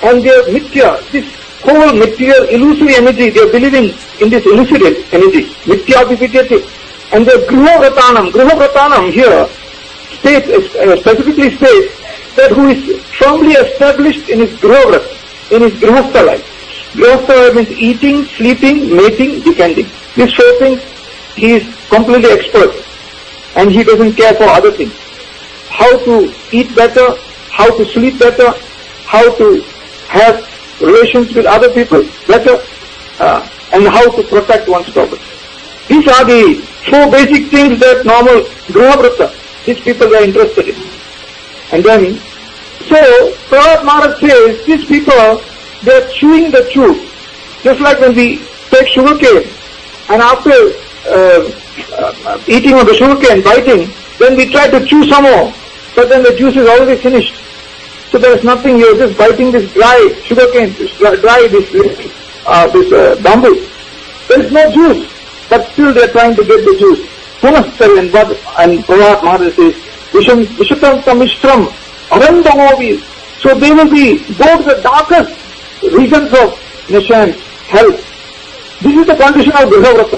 and their mithya, this whole material illusory energy, they are believing in this illusory energy, mithya vividyate. And the Grihavratanam, Grihavratanam here states, uh, specifically states that who is firmly established in his Grihavrat, in his Grihastha life. Grihastha life means eating, sleeping, mating, defending. These four things he is completely expert, and he doesn't care for other things. How to eat better, how to sleep better, how to have relations with other people better, uh, and how to protect one's property. These are the four basic things that normal Grihavrata, these people are interested in. And then, so, Prahlad Maharaj says, these people, they are chewing the chew. Just like when we take sugarcane, and after uh, uh, eating of the sugarcane, biting, then we try to chew some more, but then the juice is already finished. So there is nothing, you are just biting this dry sugarcane, this dry, dry this, uh, this uh, bamboo. There is no juice, but still they are trying to get the juice. Punasthari and Bad and Prahlad Maharaj says, Visham Vishatam Tamishram Arandamovi. So they will be go to the darkest regions of Nishan, hell. This is the condition of Grihavrata.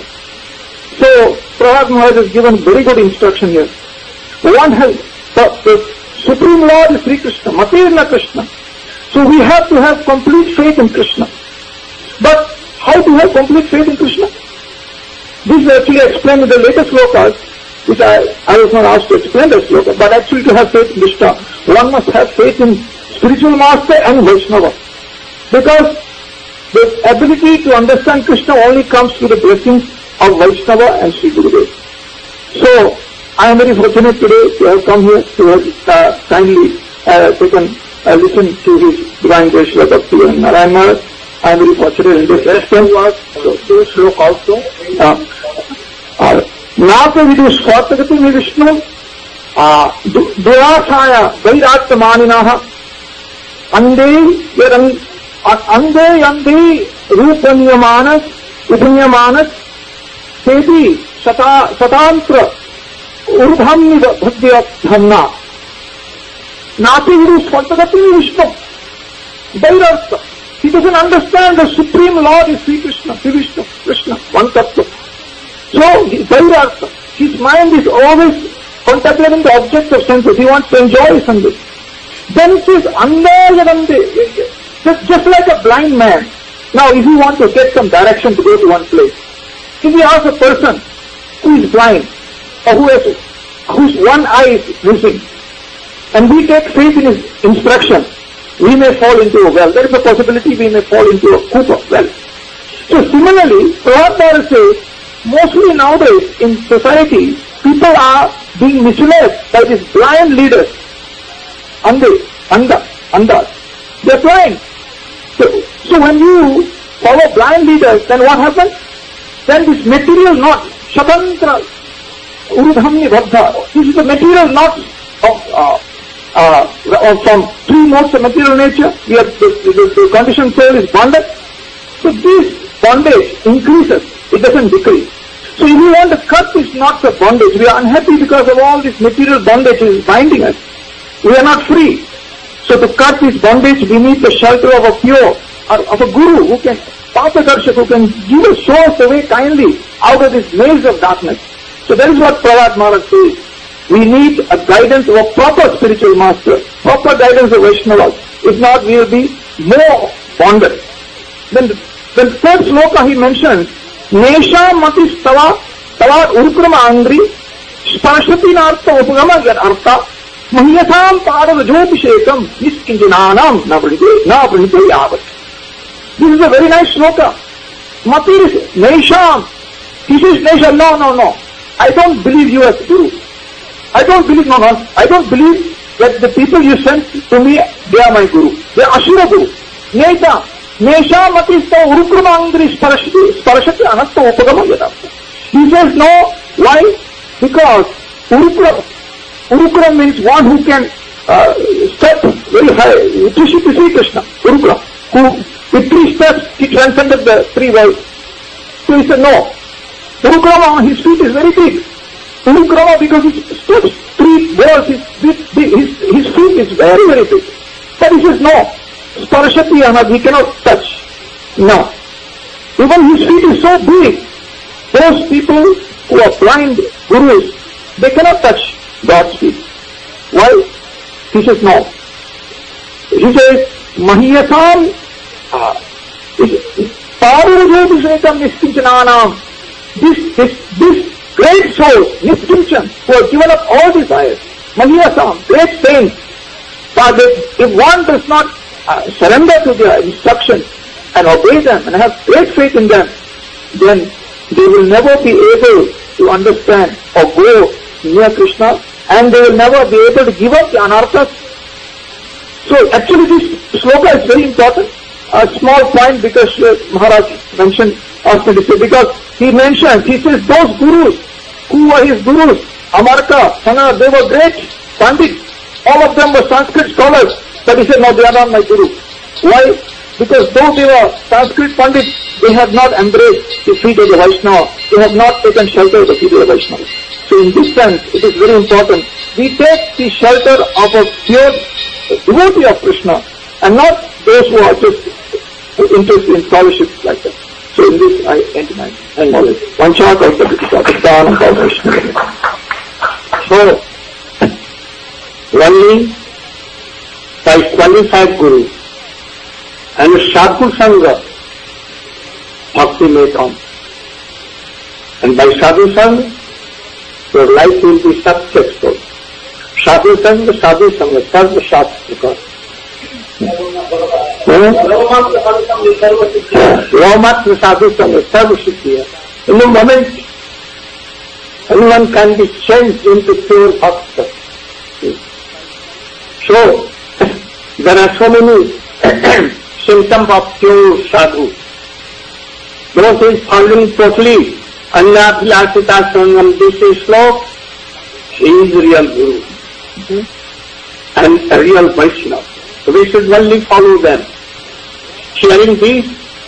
So Prahlad Maharaj has given very good instruction here. One hell, the, the Supreme Lord is Sri Krishna, Matirna Krishna. So we have to have complete faith in Krishna. But how to have complete faith in Krishna? This is actually explained in the latest slokas, which I, I was not asked to explain the sloka, but actually to have faith in Krishna, one must have faith in spiritual master and Vaishnava. Because the ability to understand Krishna only comes through the blessings of Vaishnava and Sri Gurudev. So, I am very fortunate today to have come here, to have uh, kindly uh, taken uh, listen to his divine grace, Bhakti and Narayan Maharaj. I am very fortunate in this instance. So, this slok also. Uh, uh, Nāta vidu svatagati mi Vishnu durāsāya vairātya māninaha ande yaran ande ande rūpanyamanas upanyamanas teti sata satantra urdhamni bhadyathamna Nāta vidu svatagati mi Vishnu vairātya. He doesn't understand the Supreme Lord is Sri Krishna, Sri Vishnu, Krishna, one tattva. So, Vairartha, his mind is always contemplating the object of senses. He wants to enjoy senses. Then it says, Andayadande, just, just like a blind man. Now, if you want to get some direction to go to one place, if you ask a person who is blind, or who has, whose one eye is missing, and we take faith in his instruction, we may fall into a well. There is a possibility we may fall into a coop of well. So similarly, Prahlad Maharaj says, mostly nowadays in society, people are being misled by these blind leaders. Ande, anda, andas. They are blind. So, so when you follow blind leaders, then what happens? Then this material knot, shatantra, urudhamni bhaddha, this is the material knot of uh, Uh, from three modes of material nature, we have the, the, the conditioned soul is bonded. So this bondage increases, it doesn't decrease. So if we want to cut this knots of bondage, we are unhappy because of all this material bondage is binding us. We are not free. So to cut this bondage, we need the shelter of a pure, of a guru who can, Papadarshak, who can give us, show us the way kindly out of this maze of darkness. So that is what Prahlad Maharaj says. We need a guidance of a proper spiritual master, proper guidance of Vaishnavas. If not, we will be more bonded. Then the, then the third sloka he mentions, Nesha matis tava tava urukrama angri sparshati nartha upagama yad artha mahyasam parava jyotishekam niskinjananam na pranite na pranite yavat. This is a very nice sloka. Matis Nesham. He says Nesha, no, no, no. I don't believe you as Guru. I don't believe, no, no, I don't believe that the people you sent to me, they are my Guru. They are Ashura Guru. Nesha, Nesha matista urukrama angri sparashati, sparashati anatta upagama yadapta. He says no, why? Because urukram, urukram means one who can uh, step very high, Trishi Trishi Krishna, urukram, who with three steps he transcended the three worlds. So he said no, urukrama on his feet is very big. Urukrama because his steps, three walls, his, his, his, his feet is very, very big. But he says no. Sparshati Anad, he cannot touch. No. Even his feet is so big. Those people who are blind gurus, they cannot touch God's feet. Why? He says no. He says, Mahiyasam, Parurjodishekam Niskinchananam. This, this, this great souls, Niskinchan, who have given up all desires, Mahiyasam, great saints, but if, if one does not uh, surrender to their instructions and obey them and have great faith in them, then they will never be able to understand or go near Krishna, and they will never be able to give up the anarthas. So actually this sloka is very important. A small point because uh, Maharaj mentioned, asked me to say, because he mentions, he says those gurus, who were his gurus, Amarka, Sana, they were great pandits. All of them were Sanskrit scholars. But he said, no, they are not my guru. Why? Because though they were Sanskrit pandits, they have not embraced the feet of the Vaishnava. They have not taken shelter of the feet of the Vaishnava. So in this sense, it is very important. We take the shelter of a pure devotee of Krishna and not those who are just interested in scholarships like that. So in this I end my knowledge. Vancha Kalpatakisapadanam Krishna. So, only by qualified guru and sadhu sangha, bhakti may come. And by sadhu sangha, your life will be successful. Sadhu sangha, sadhu sangha, sarva shastra. Rahamatra sadhu sangha, sarva siddhiya. In a moment, anyone can be changed into pure bhakta. So, there are so many symptoms of pure sadhu. Those who is following totally Anyabhilasita Sangam, this is slow, he is real Guru and a real Vaishnava. So we should only follow them. Hearing this,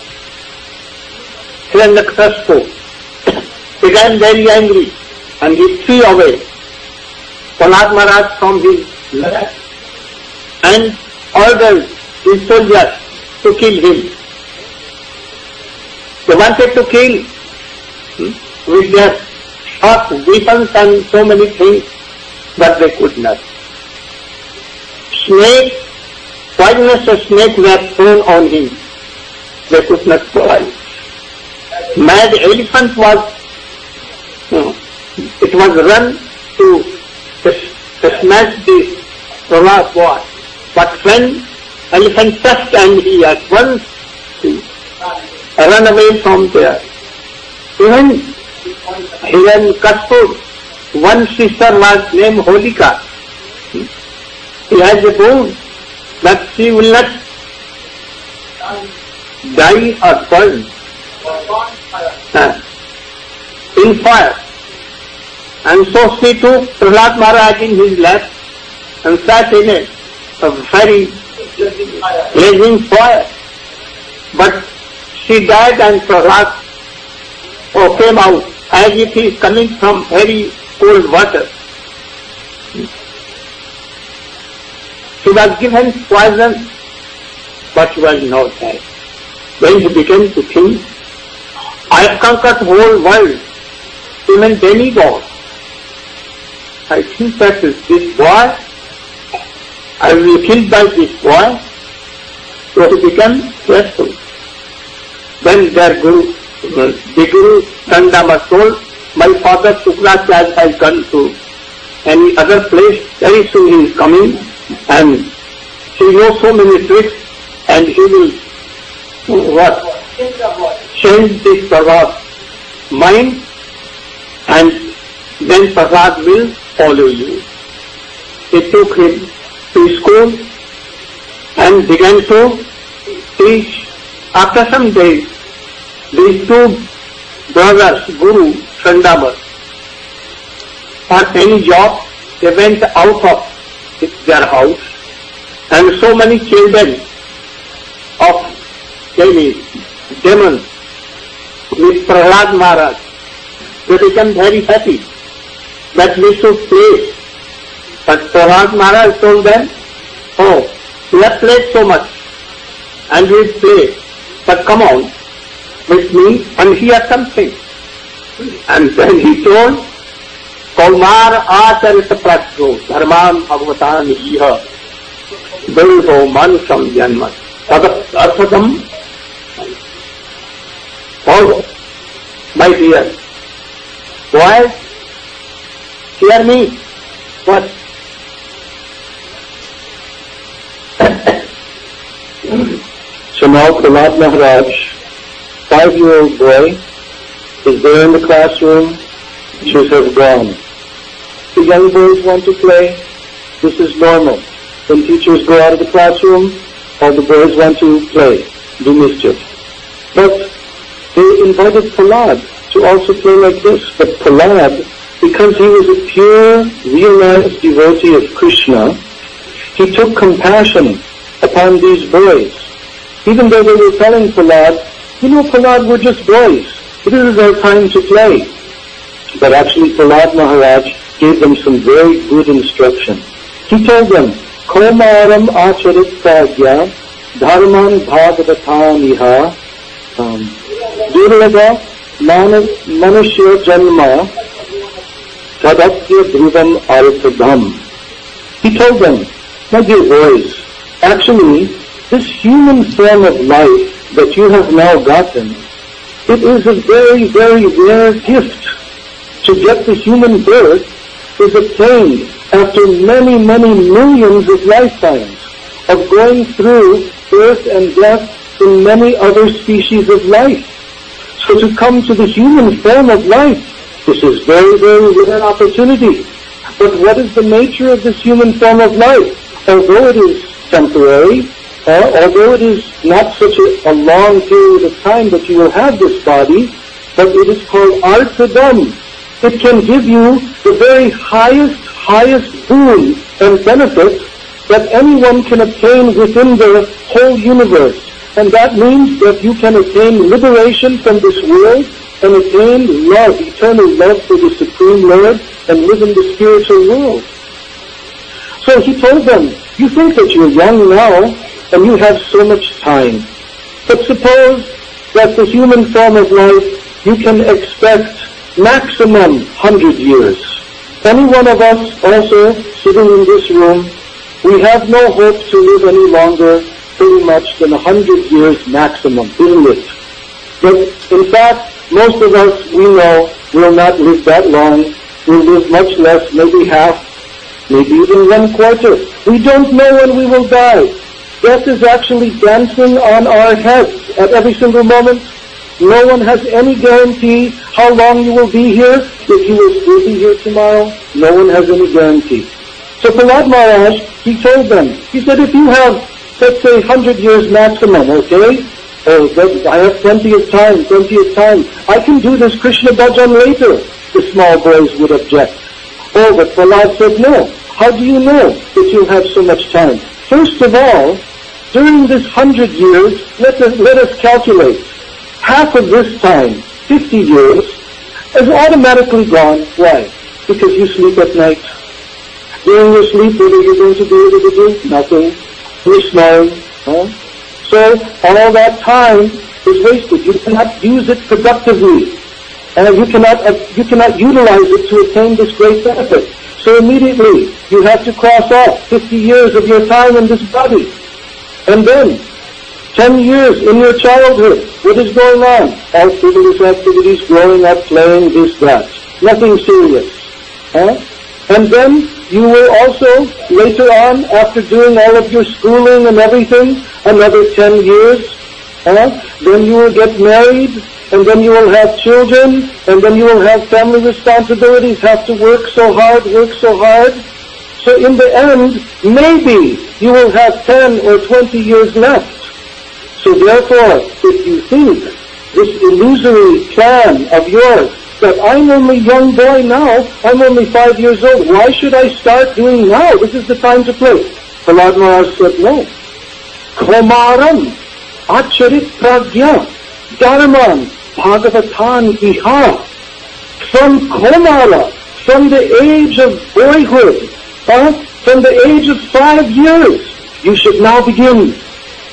Hiranyakashipu began very angry and he threw away Prahlad Maharaj from his lap and ordered his soldiers to kill him. They wanted to kill hmm, with their sharp weapons and so many things, but they could not. Snake, poisonous snake were thrown on him. They could not survive. Mad elephant was, hmm, it was run to, to, to smash the Prahlad boy. But when elephant touched and he at once ran away from there. Even Hiranyakashipu, one sister was named Holika. He has a boon that she will not die or burn uh, in fire. And so she took Prahlad Maharaj in his lap and sat in it. A very blazing fire. But she died and Prahlad oh, came out as if he is coming from very cold water. He was given poison, but he was not dead. When he began to think, I have conquered the whole world, even demigod. I think that is this boy, I will be killed by this boy, so he became fearful. Then their guru, the guru Sandama told, my father Sukracharya has gone to any other place, very soon he is coming and he knows so many tricks and he will what? Change this Prahlad mind and then Prahlad will follow you. He took him to school and began to teach. After some days, these two brothers, Guru, Sandama, for any job, they went out of their house and so many children of any demons with Prahlad Maharaj, they became very happy that we should play. But Prahlad Maharaj told them, oh, you have played so much, and we'll play. But come on with me and hear something. And then he told, Kaumar acharita prasno dharman bhagavatam iha durho manusam janma tadat arthadam. Follow, my dear boys, hear me. What? So now Prahlad Maharaj, five-year-old boy, is there in the classroom. Teachers have gone. The young boys want to play. This is normal. When teachers go out of the classroom, all the boys want to play, do mischief. But they invited Prahlad to also play like this. But Prahlad, because he was a pure, realized devotee of Krishna, he took compassion upon these boys. Even though they were telling Prahlad, you know, Prahlad, we're just boys. It is our time to play. But actually Prahlad Maharaj gave them some very good instruction. He told them, Kaumaram acharit pragya dharman bhagavataniha durlabha manushya janma tadatya dhruvam arthadham. He told them, my dear boys, actually this human form of life that you have now gotten, it is a very, very rare gift. To get the human birth is obtained after many, many millions of lifetimes of going through birth and death in many other species of life. So to come to the human form of life, this is very, very rare opportunity. But what is the nature of this human form of life? Although it is temporary, uh, although it is not such a, a long period of time that you will have this body, but it is called arthadam. It can give you the very highest, highest boon and benefit that anyone can obtain within the whole universe. And that means that you can attain liberation from this world and attain love, eternal love for the Supreme Lord, and live in the spiritual world. So he told them, you think that you're young now and you have so much time. But suppose that the human form of life, you can expect maximum one hundred years. Any one of us also sitting in this room, we have no hope to live any longer pretty much than one hundred years maximum, isn't it? But in fact, most of us, we know, will not live that long. We'll live much less, maybe half, maybe even one quarter. We don't know when we will die. Death is actually dancing on our heads at every single moment. No one has any guarantee how long you will be here. If you will still be here tomorrow, no one has any guarantee. So Prahlad Maharaj, he told them, he said, if you have, let's say, one hundred years maximum, okay? Oh, that, I have plenty of time, plenty of time. I can do this Krishna bhajan later, the small boys would object. Oh, but Prahlad said, no. How do you know that you have so much time? First of all, during this hundred years, let us, let us calculate. Half of this time, fifty years, is automatically gone. Why? Because you sleep at night. During your sleep, what are you going to be able to do? Nothing. You're snoring. Huh? So, all that time is wasted. You cannot use it productively. And you cannot, uh, you cannot utilize it to attain this great benefit. So immediately, you have to cross off fifty years of your time in this body. And then, ten years in your childhood, what is going on? All frivolous activities, growing up, playing, this, that. Nothing serious. Huh? And then you will also, later on, after doing all of your schooling and everything, another ten years. Huh? Then you will get married, and then you will have children, and then you will have family responsibilities, have to work so hard, work so hard. So in the end, maybe you will have ten or twenty years left. So therefore, if you think this illusory plan of yours, that I'm only young boy now, I'm only five years old, why should I start doing now? This is the time to play. Prahlad Maharaj said, no. Kaumaram acharit pragya dharman bhagavatan iha. From Kaumara, from the age of boyhood, huh? From the age of five years, you should now begin.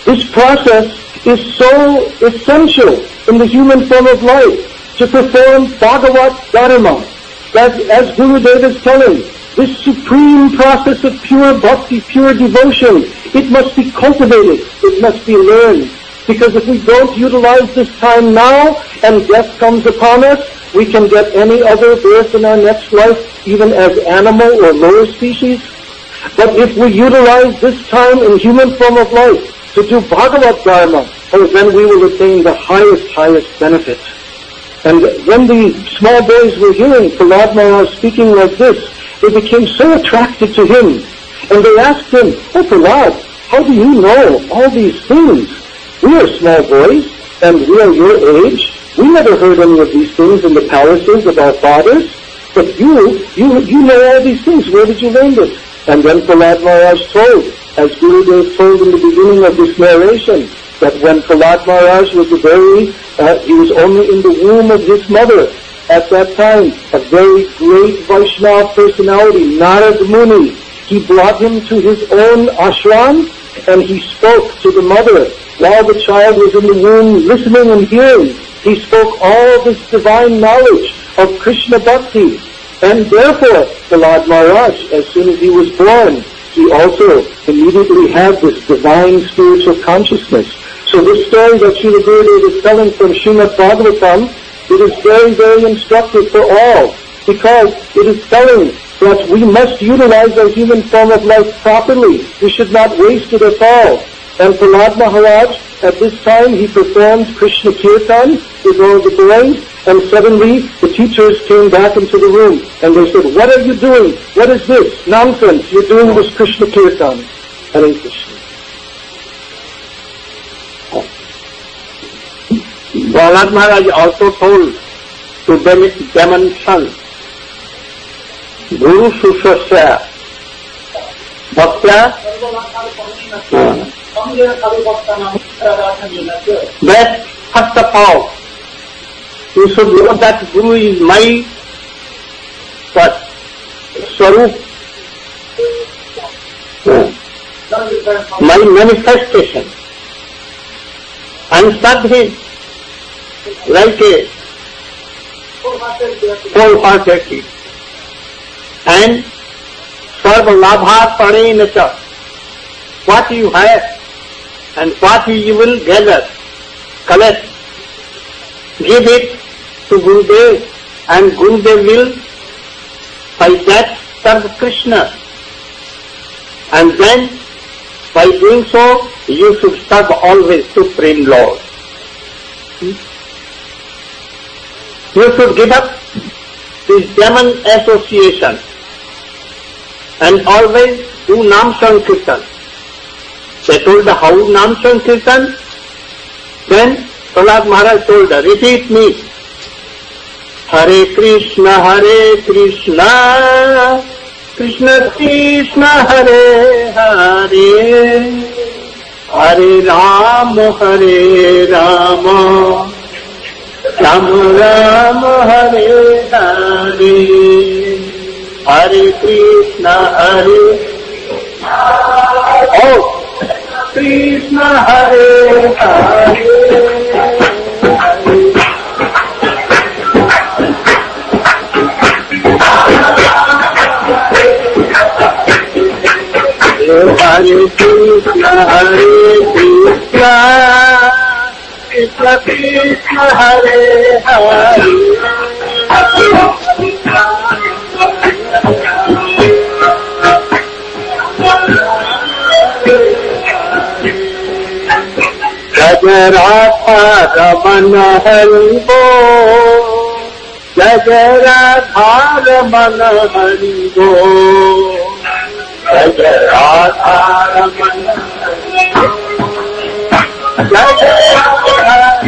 This process is so essential in the human form of life to perform Bhagavat Dharma. That, as Gurudev is telling, this supreme process of pure bhakti, pure devotion, it must be cultivated, it must be learned. Because if we don't utilize this time now and death comes upon us, we can get any other birth in our next life, even as animal or lower species. But if we utilize this time in human form of life to do Bhagavat Dharma, oh, then we will attain the highest, highest benefit. And when the small boys were hearing Prahlad Maharaj speaking like this, they became so attracted to him. And they asked him, "Oh Prahlad, how do you know all these things? We are small boys, and we are your age. We never heard any of these things in the palaces of our fathers. But you, you, you know all these things. Where did you learn this?" And then Prahlad Maharaj told, as Gurudev told in the beginning of this narration, that when Prahlad Maharaj was a very, uh, he was only in the womb of his mother. At that time, a very great Vaishnava personality, Narad Muni, he brought him to his own ashram, and he spoke to the mother while the child was in the womb, listening and hearing. He spoke all this divine knowledge of Krishna Bhakti. And therefore, Prahlad Maharaj, as soon as he was born, he also immediately had this divine spiritual consciousness. So this story that Srila Gurudev is telling from Srimad Bhagavatam, it is very, very instructive for all, because it is telling that we must utilize our human form of life properly. We should not waste it at all. And Prahlad Maharaj, at this time, he performed Krishna Kirtan with all the boys, and suddenly the teachers came back into the room, and they said, "What are you doing? What is this? Nonsense, you're doing this Krishna Kirtan." Hare Krishna. Prahlad Maharaj also told to Demon's son, Guru Sushasya Bhaktya, that first of all, you should know that Guru is my what? Swarup, my manifestation, and serve him like a wholeheartedly. And sarva labha parena cha, what you have and what you will gather, collect, give it to Gurudev, and Gurudev will by that serve Krishna. And then by doing so, you should serve always Supreme Lord. You should give up this demon association and always do Nam Sankirtan. They told her, how Nam Sankirtan? Then Prahlad Maharaj told her, repeat me. Hare Krishna, Hare Krishna, Krishna Krishna, Hare Hare, Hare Rama, Hare Rama, Rama Rama, Hare Hare, Hare Krishna, Hare Oh, Krishna, Hare Hare, Hare Krishna, Hare Krishna, Krishna Krishna, Hare Hare, Jai Radha Ramana Hari Bol, Jai Radha Ramana Hari Bol, Jai Radha Ramana Hari Bol, Jai Radha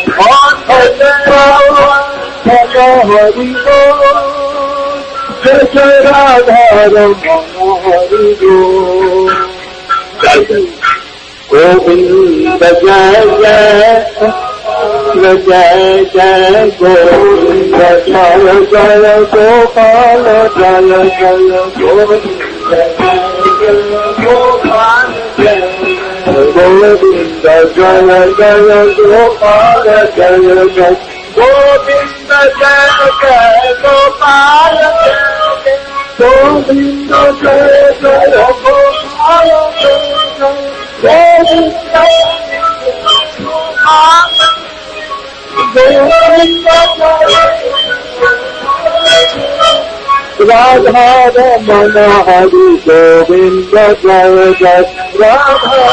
Hari Bol, जय राधा रमण हरि गोविंद जय जय जय जय गोविंद जय जय गोपाल जय जय गोविंद जय जय गोपाल जय गोविंद जय जय गोपाल जय जय गोविंद जय जय गोपाल जय गोविंद जय जय गोपाल जय गोविंद राधा रमण हरि गोविंद जय जय Radha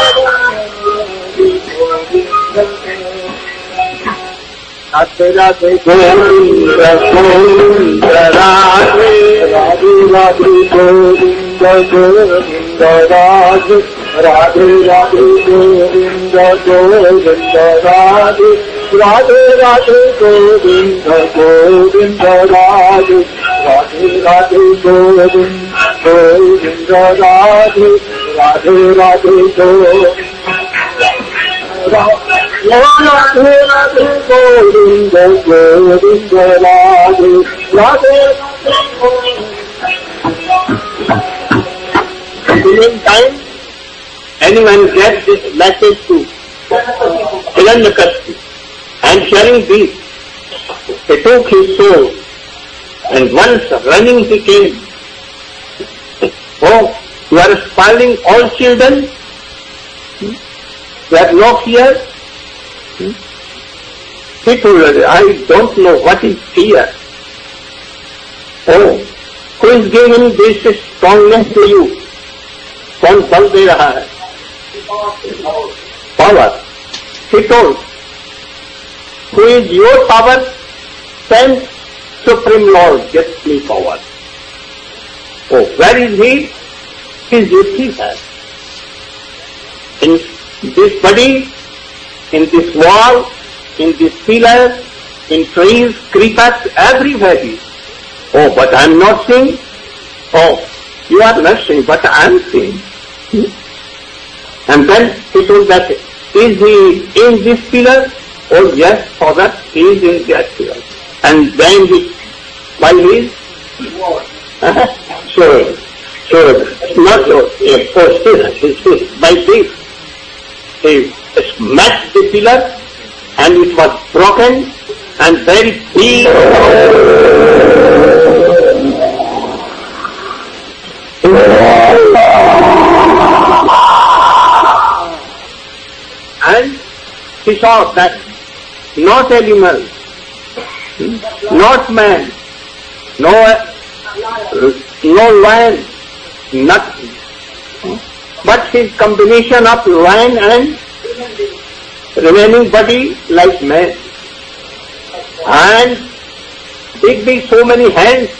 Radhe Radhe Govind Govind Radhe Radhe Radhe Govind Govind Radhe Radhe Radhe Govind Govind Radhe Radhe Radhe Govind Govind Radhe Radhe Radhe Govind Govind Radhe Radhe Radhe Govind Radhe Radhe Govind Govind Radhe Radhe During time, anyone gets this message to Hiranyakashipu, and hearing this, he took his soul, and once running he came. Oh, you are spoiling all children? You have no fear? He told her, I don't know what is fear. Oh, who is giving this strongness to you? कौन बल दे रहा है? Power. He told, who is your power? Send Supreme Lord, get me power. Oh, where is he? He is with his hand. In this body, in this wall, in this pillar, in trees, creepers, everywhere he is. Oh, but I am not seeing. Oh, you are not seeing, but I am seeing. And then he told that, is he in this pillar? Oh yes, Father, he is in that pillar. And then he, by his, sure, sure, not sure, yes, oh, still, still, by this, he smashed the pillar and it was broken and very big. And he saw that not animal, not man, no, no lion, nothing, but his combination of lion and remaining body like man, and big big so many hands,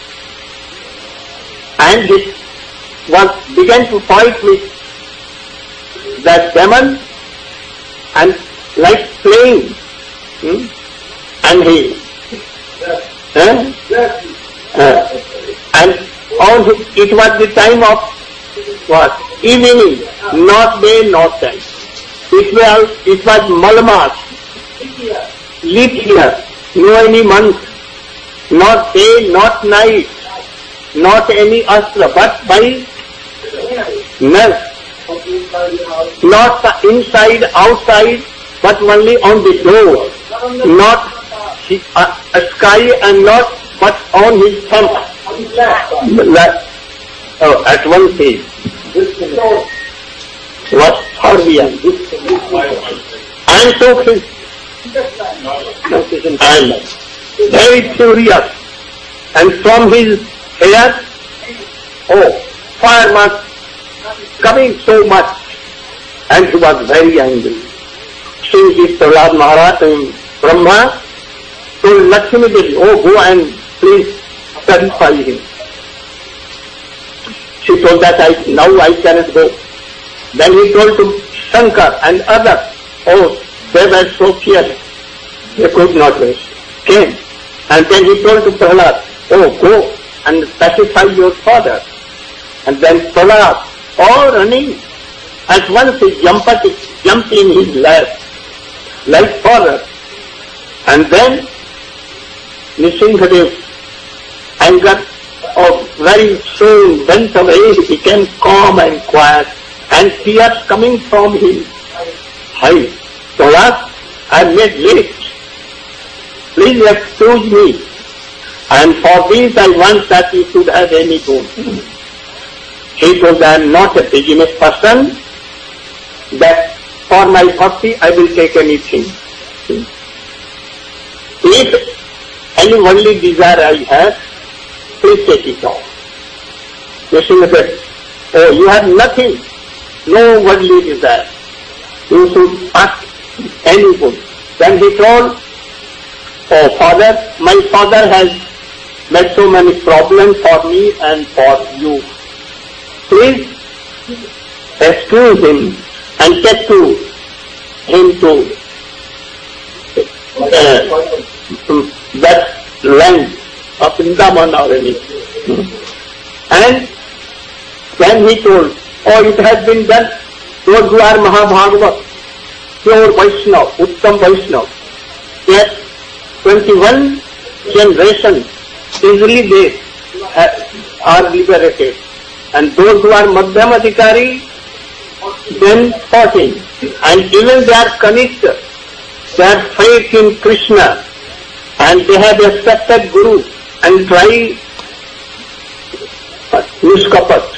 and he was began to fight with that demon and like playing, hmm? and he uh, uh, and on his, it was the time of what? Evening, not day, not night. It was it was Malmas, leap year, no any month, not day, not night, not any astra, but by nurse. Not the inside, outside, but only on the door. Not uh, a sky and not, but on his thumb. That, oh, at one page. Was Sarbian. And took his and very furious. And from his hair, oh, fire was coming so much, and he was very angry. Seeing this Prahlad Maharaj and Brahma told Lakshmi Devi, oh, go and please satisfy him. She told that I, now I cannot go. Then he told to Shankar and others, oh, they were so fierce, they could not rest. Came. And then he told to Prahlad, oh, go and pacify your father. And then Prahlad, all running, at once he jumped, jumped in his lap, like father. And then Nrsimhadev, anger of very soon went away, he became calm and quiet, and tears coming from his eyes. Prahlad, I am made late. Please excuse me. And for this I want that you should have any boon. He told, I am not a business person, that for my bhakti I will take anything. If any worldly desire I have, please take it off. Nrsimha said, oh, you have nothing, no worldly desire. You should ask any boon. Then he told, oh father, my father has made so many problems for me and for you. Please excuse him and take to him to uh, that land of Vrindavan or anything. And then he told, oh, it has been done. Those who are Mahabhagavat, pure Vaishnava, Uttam Vaishnava, yet twenty-one generations easily they are liberated. And those who are Madhyam Adhikari, then fourteen. And even they are connected, their faith in Krishna, and they have accepted Guru and try Niskapat.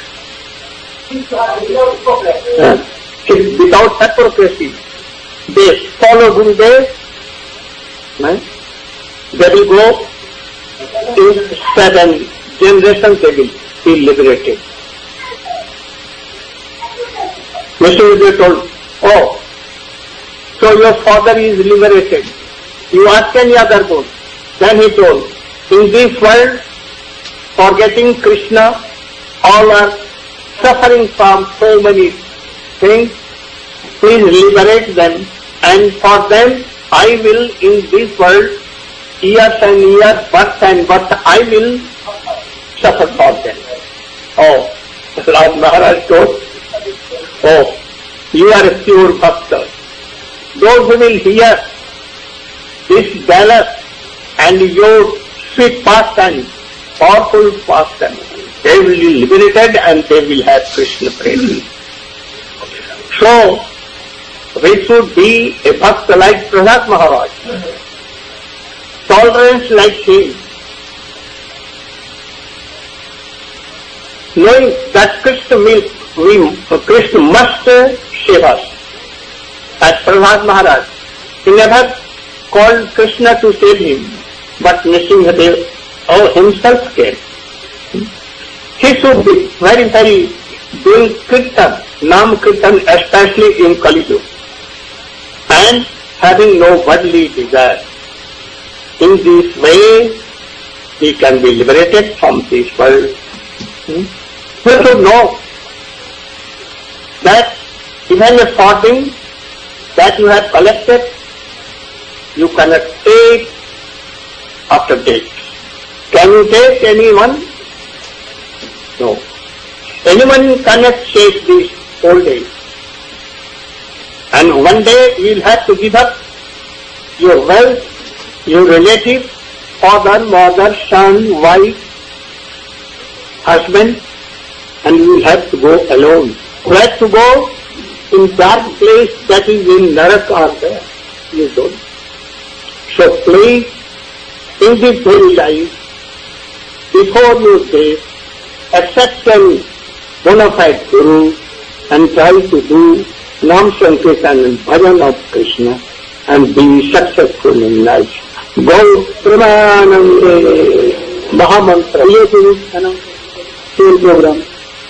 Uh, without hypocrisy. They follow Gurudev, right? They will go in seven generations, they will be liberated. Nrsimhadev told, oh, so your father is liberated. You ask any other boon. Then he told, in this world, forgetting Krishna, all are suffering from so many things. Please liberate them, and for them I will in this world years and years, birth and birth, I will suffer for them. Oh, Lord Maharaj told, oh, you are a pure bhakta. Those who will hear this dialogue and your sweet pastime, powerful pastime, they will be liberated and they will have Krishna praise. So, we should be a bhakta like Prahlad Maharaj, tolerance like him, knowing that Krishna, will, we, Krishna must save us. As Prahlad Maharaj, he never called Krishna to save him, but Nrsimhadev oh, himself came. He should be very, very doing kirtan, Nam Kirtan, especially in Kali Yuga, and having no worldly desire. In this way, he can be liberated from this world. Hmm? We should know that even a farthing that you have collected, you cannot take after death. Can you take anyone? No. Anyone cannot take this old age. And one day you will have to give up your wealth, your relative, father, mother, son, wife, husband, and you will have to go alone. You have to go in dark place that is in Naraka or there. You don't. So please, in this very life, before your death, accept a bona fide Guru and try to do Nam Sankirtan and Bhajan of Krishna and be successful in life. Go Pramanande Mahamantra. Ye Guru, same program.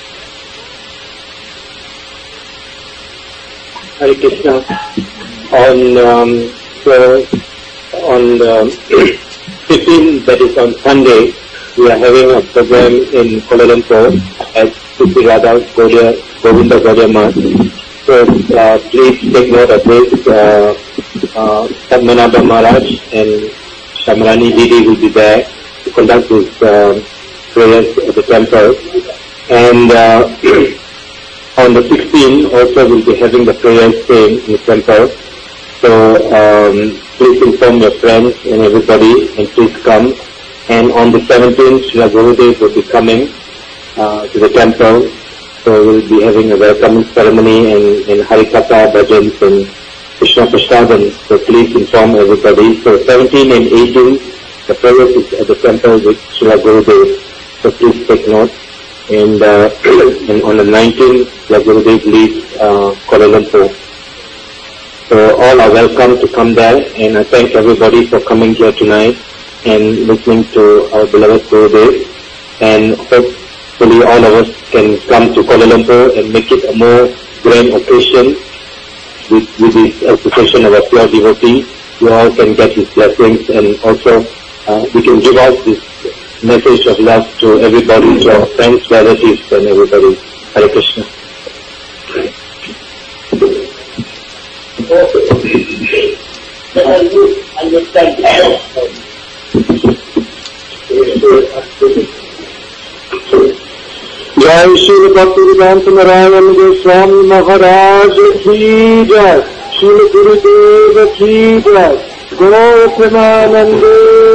Hare Krishna. On um, so on the fifteenth, that is on Sunday, we are having a program in Kuala Lumpur at Sri Radha Gaudiya, Govinda Gaudiya Math. So uh, please take note of this. Uh, uh, Padmanabha Maharaj and Shamrani Didi will be there to conduct this uh, prayers at the temple. And uh, on the sixteenth also we'll be having the prayers same in the temple. So um, please inform your friends and everybody and please come. And on the seventeenth, Srila Gurudev will be coming uh, to the temple. So we'll be having a welcoming ceremony and, and Harikatha, bhajans and Krishna Prasadam. So please inform everybody. So seventeen and eighteen, the prayers is at the temple with Srila Gurudev. So please take note. And, uh, and on the nineteenth, Srila Gurudev leaves uh, Kuala Lumpur. So all are welcome to come there, and I thank everybody for coming here tonight and listening to our beloved Gurudev. And hopefully all of us can come to Kuala Lumpur and make it a more grand occasion with, with this association of a pure devotee. You all can get his blessings, and also uh, we can give out this message of love to everybody, to our friends, relatives, and everybody. Hare Krishna. जय श्री भक्तिवेदांत नारायण गोस्वामी महाराज की जय, श्री गुरुदेव की जय, गोपनानंद।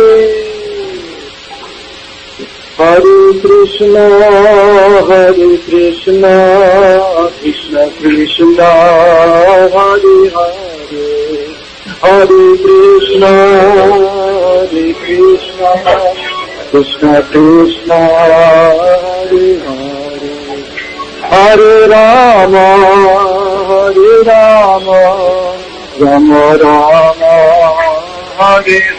हरे कृष्णा हरे कृष्णा कृष्ण कृष्णा हरे हरे, हरे कृष्णा हरे कृष्णा कृष्ण कृष्णा हरे हरे, हरे राम हरे राम राम राम हरे